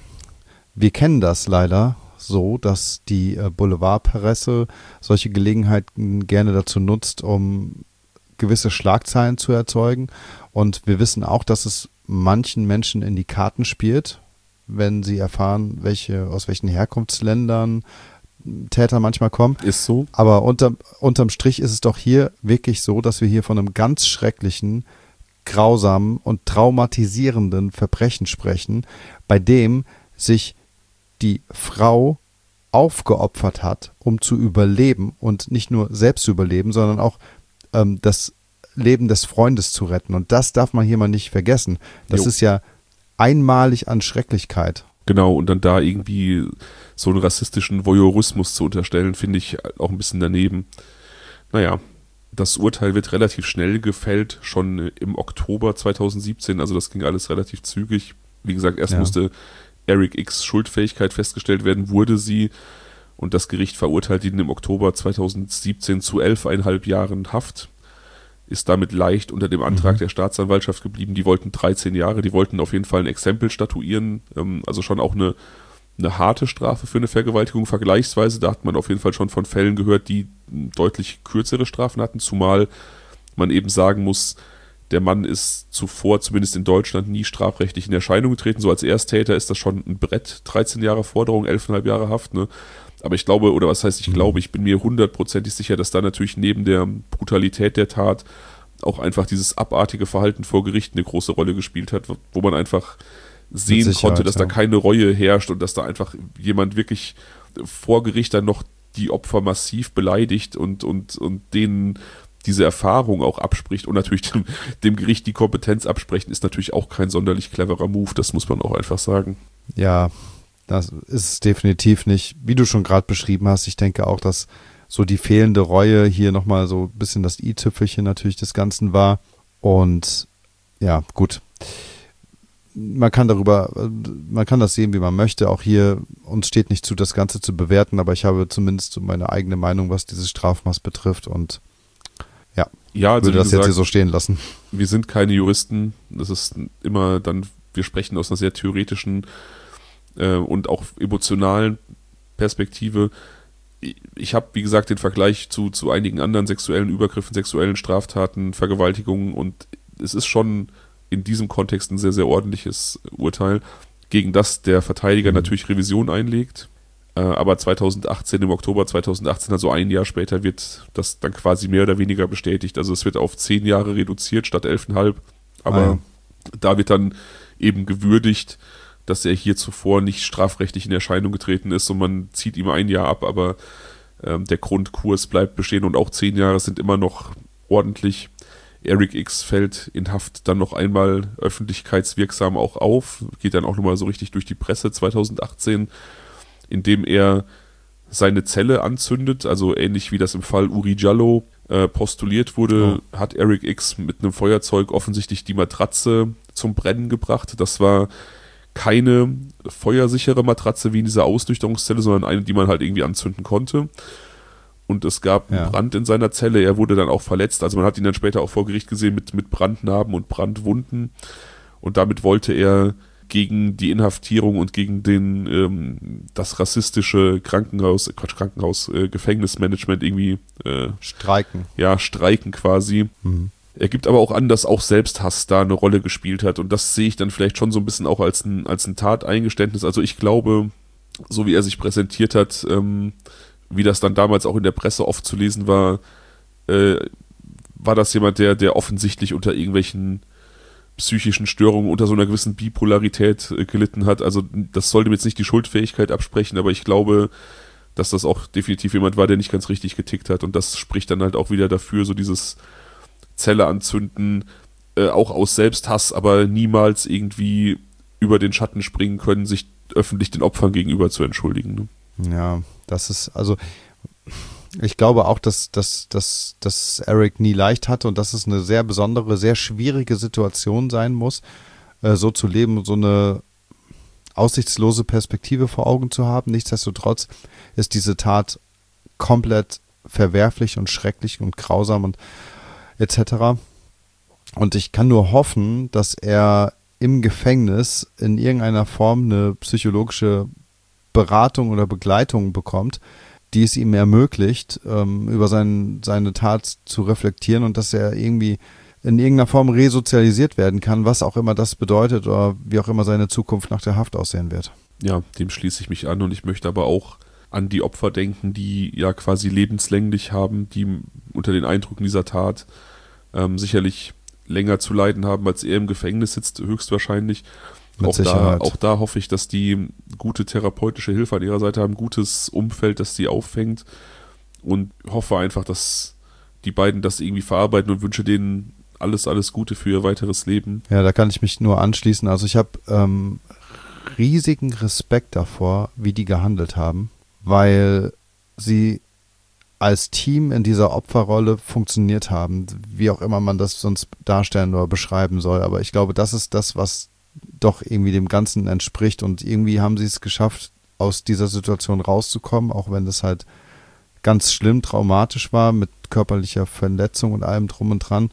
wir kennen das leider so, dass die äh, Boulevardpresse solche Gelegenheiten gerne dazu nutzt, um gewisse Schlagzeilen zu erzeugen. Und wir wissen auch, dass es manchen Menschen in die Karten spielt, wenn sie erfahren, welche, aus welchen Herkunftsländern Täter manchmal kommen. Ist so. Aber unterm, unterm Strich ist es doch hier wirklich so, dass wir hier von einem ganz schrecklichen, grausamen und traumatisierenden Verbrechen sprechen, bei dem sich die Frau aufgeopfert hat, um zu überleben und nicht nur selbst zu überleben, sondern auch ähm, das Leben des Freundes zu retten. Und das darf man hier mal nicht vergessen. Das jo. ist ja einmalig an Schrecklichkeit. Genau, und dann da irgendwie so einen rassistischen Voyeurismus zu unterstellen, finde ich auch ein bisschen daneben. Naja, das Urteil wird relativ schnell gefällt, schon im Oktober zweitausendsiebzehn, also das ging alles relativ zügig. Wie gesagt, erst ja. musste Eric X. Schuldfähigkeit festgestellt werden, wurde sie, und das Gericht verurteilt ihn im Oktober zweitausendsiebzehn zu elfeinhalb Jahren Haft. Ist damit leicht unter dem Antrag mhm. der Staatsanwaltschaft geblieben. Die wollten dreizehn Jahre, die wollten auf jeden Fall ein Exempel statuieren, ähm, also schon auch eine, eine harte Strafe für eine Vergewaltigung vergleichsweise. Da hat man auf jeden Fall schon von Fällen gehört, die deutlich kürzere Strafen hatten, zumal man eben sagen muss, der Mann ist zuvor, zumindest in Deutschland, nie strafrechtlich in Erscheinung getreten. So als Ersttäter ist das schon ein Brett, dreizehn Jahre Forderung, elfeinhalb Jahre Haft, ne? Aber ich glaube, oder was heißt ich glaube, ich bin mir hundertprozentig sicher, dass da natürlich neben der Brutalität der Tat auch einfach dieses abartige Verhalten vor Gericht eine große Rolle gespielt hat, wo man einfach sehen konnte, dass ja. da keine Reue herrscht und dass da einfach jemand wirklich vor Gericht dann noch die Opfer massiv beleidigt und, und, und denen diese Erfahrung auch abspricht und natürlich dem, dem Gericht die Kompetenz absprechen, ist natürlich auch kein sonderlich cleverer Move, das muss man auch einfach sagen. Ja, das ist definitiv nicht, wie du schon gerade beschrieben hast. Ich denke auch, dass so die fehlende Reue hier nochmal so ein bisschen das i-Tüpfelchen natürlich des Ganzen war. Und ja, gut. Man kann darüber, man kann das sehen, wie man möchte. Auch hier, uns steht nicht zu, das Ganze zu bewerten, aber ich habe zumindest so meine eigene Meinung, was dieses Strafmaß betrifft, und ja, ja also würde das gesagt, jetzt hier so stehen lassen. Wir sind keine Juristen. Das ist immer dann, wir sprechen aus einer sehr theoretischen und auch emotionalen Perspektive. Ich habe, wie gesagt, den Vergleich zu, zu einigen anderen sexuellen Übergriffen, sexuellen Straftaten, Vergewaltigungen, und es ist schon in diesem Kontext ein sehr, sehr ordentliches Urteil, gegen das der Verteidiger mhm. natürlich Revision einlegt. Aber zweitausendachtzehn, im Oktober zweitausendachtzehn, also ein Jahr später, wird das dann quasi mehr oder weniger bestätigt. Also es wird auf zehn Jahre reduziert statt elfeinhalb. Aber ah, ja. da wird dann eben gewürdigt, dass er hier zuvor nicht strafrechtlich in Erscheinung getreten ist und man zieht ihm ein Jahr ab, aber ähm, der Grundkurs bleibt bestehen und auch zehn Jahre sind immer noch ordentlich. Eric X. fällt in Haft dann noch einmal öffentlichkeitswirksam auch auf, geht dann auch nochmal so richtig durch die Presse zweitausendachtzehn, indem er seine Zelle anzündet, also ähnlich wie das im Fall Uri Jallo äh, postuliert wurde, oh. hat Eric X. mit einem Feuerzeug offensichtlich die Matratze zum Brennen gebracht. Das war keine feuersichere Matratze wie in dieser Ausnüchterungszelle, sondern eine, die man halt irgendwie anzünden konnte. Und es gab einen ja. Brand in seiner Zelle. Er wurde dann auch verletzt. Also man hat ihn dann später auch vor Gericht gesehen mit, mit Brandnarben und Brandwunden. Und damit wollte er gegen die Inhaftierung und gegen den ähm, das rassistische Krankenhaus, Quatsch, Krankenhaus, äh, Gefängnismanagement irgendwie äh, streiken. Ja, streiken quasi. Mhm. Er gibt aber auch an, dass auch Selbsthass da eine Rolle gespielt hat, und das sehe ich dann vielleicht schon so ein bisschen auch als ein, als ein Tateingeständnis. Also ich glaube, so wie er sich präsentiert hat, ähm, wie das dann damals auch in der Presse oft zu lesen war, äh, war das jemand, der, der offensichtlich unter irgendwelchen psychischen Störungen, unter so einer gewissen Bipolarität äh, gelitten hat. Also das sollte mir jetzt nicht die Schuldfähigkeit absprechen, aber ich glaube, dass das auch definitiv jemand war, der nicht ganz richtig getickt hat, und das spricht dann halt auch wieder dafür, so dieses Zelle anzünden, äh, auch aus Selbsthass, aber niemals irgendwie über den Schatten springen können, sich öffentlich den Opfern gegenüber zu entschuldigen. Ne? Ja, das ist, also ich glaube auch, dass, dass, dass, dass Eric nie leicht hatte und dass es eine sehr besondere, sehr schwierige Situation sein muss, äh, so zu leben, so eine aussichtslose Perspektive vor Augen zu haben. Nichtsdestotrotz ist diese Tat komplett verwerflich und schrecklich und grausam und et cetera. Und ich kann nur hoffen, dass er im Gefängnis in irgendeiner Form eine psychologische Beratung oder Begleitung bekommt, die es ihm ermöglicht, ähm, über sein, seine Tat zu reflektieren und dass er irgendwie in irgendeiner Form resozialisiert werden kann, was auch immer das bedeutet oder wie auch immer seine Zukunft nach der Haft aussehen wird. Ja, dem schließe ich mich an und ich möchte aber auch an die Opfer denken, die ja quasi lebenslänglich haben, die unter den Eindrücken dieser Tat ähm, sicherlich länger zu leiden haben, als er im Gefängnis sitzt, höchstwahrscheinlich. Mit auch, da, Sicherheit. auch da hoffe ich, dass die gute therapeutische Hilfe an ihrer Seite haben, gutes Umfeld, das die auffängt und hoffe einfach, dass die beiden das irgendwie verarbeiten und wünsche denen alles, alles Gute für ihr weiteres Leben. Ja, da kann ich mich nur anschließen. Also ich habe ähm, riesigen Respekt davor, wie die gehandelt haben, weil sie als Team in dieser Opferrolle funktioniert haben, wie auch immer man das sonst darstellen oder beschreiben soll. Aber ich glaube, das ist das, was doch irgendwie dem Ganzen entspricht und irgendwie haben sie es geschafft, aus dieser Situation rauszukommen, auch wenn das halt ganz schlimm traumatisch war, mit körperlicher Verletzung und allem drum und dran.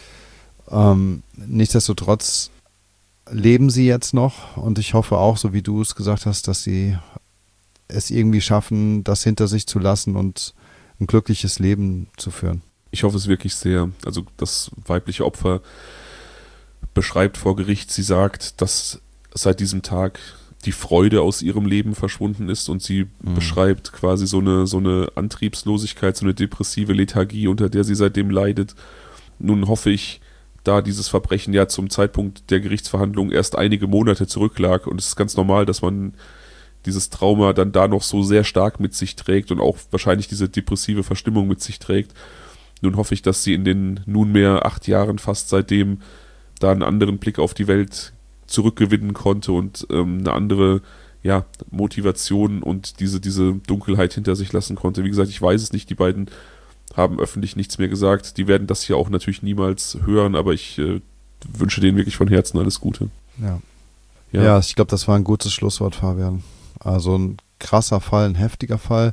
Ähm, nichtsdestotrotz leben sie jetzt noch und ich hoffe auch, so wie du es gesagt hast, dass sie es irgendwie schaffen, das hinter sich zu lassen und ein glückliches Leben zu führen. Ich hoffe es wirklich sehr. Also das weibliche Opfer beschreibt vor Gericht, sie sagt, dass seit diesem Tag die Freude aus ihrem Leben verschwunden ist und sie mhm. beschreibt quasi so eine, so eine Antriebslosigkeit, so eine depressive Lethargie, unter der sie seitdem leidet. Nun hoffe ich, da dieses Verbrechen ja zum Zeitpunkt der Gerichtsverhandlung erst einige Monate zurücklag und es ist ganz normal, dass man dieses Trauma dann da noch so sehr stark mit sich trägt und auch wahrscheinlich diese depressive Verstimmung mit sich trägt. Nun hoffe ich, dass sie in den nunmehr acht Jahren fast seitdem da einen anderen Blick auf die Welt zurückgewinnen konnte und ähm, eine andere ja, Motivation und diese, diese Dunkelheit hinter sich lassen konnte. Wie gesagt, ich weiß es nicht, die beiden haben öffentlich nichts mehr gesagt. Die werden das hier auch natürlich niemals hören, aber ich äh, wünsche denen wirklich von Herzen alles Gute. Ja, ja. ja ich glaube, das war ein gutes Schlusswort, Fabian. Also ein krasser Fall, ein heftiger Fall.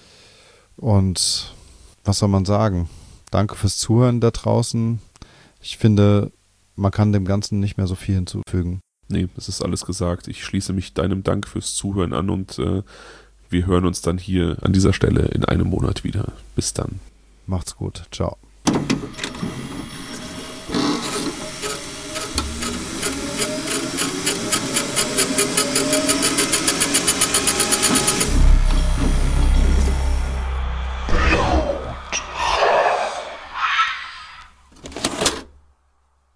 Und was soll man sagen? Danke fürs Zuhören da draußen. Ich finde, man kann dem Ganzen nicht mehr so viel hinzufügen. Nee, es ist alles gesagt. Ich schließe mich deinem Dank fürs Zuhören an und äh, wir hören uns dann hier an dieser Stelle in einem Monat wieder. Bis dann. Macht's gut. Ciao.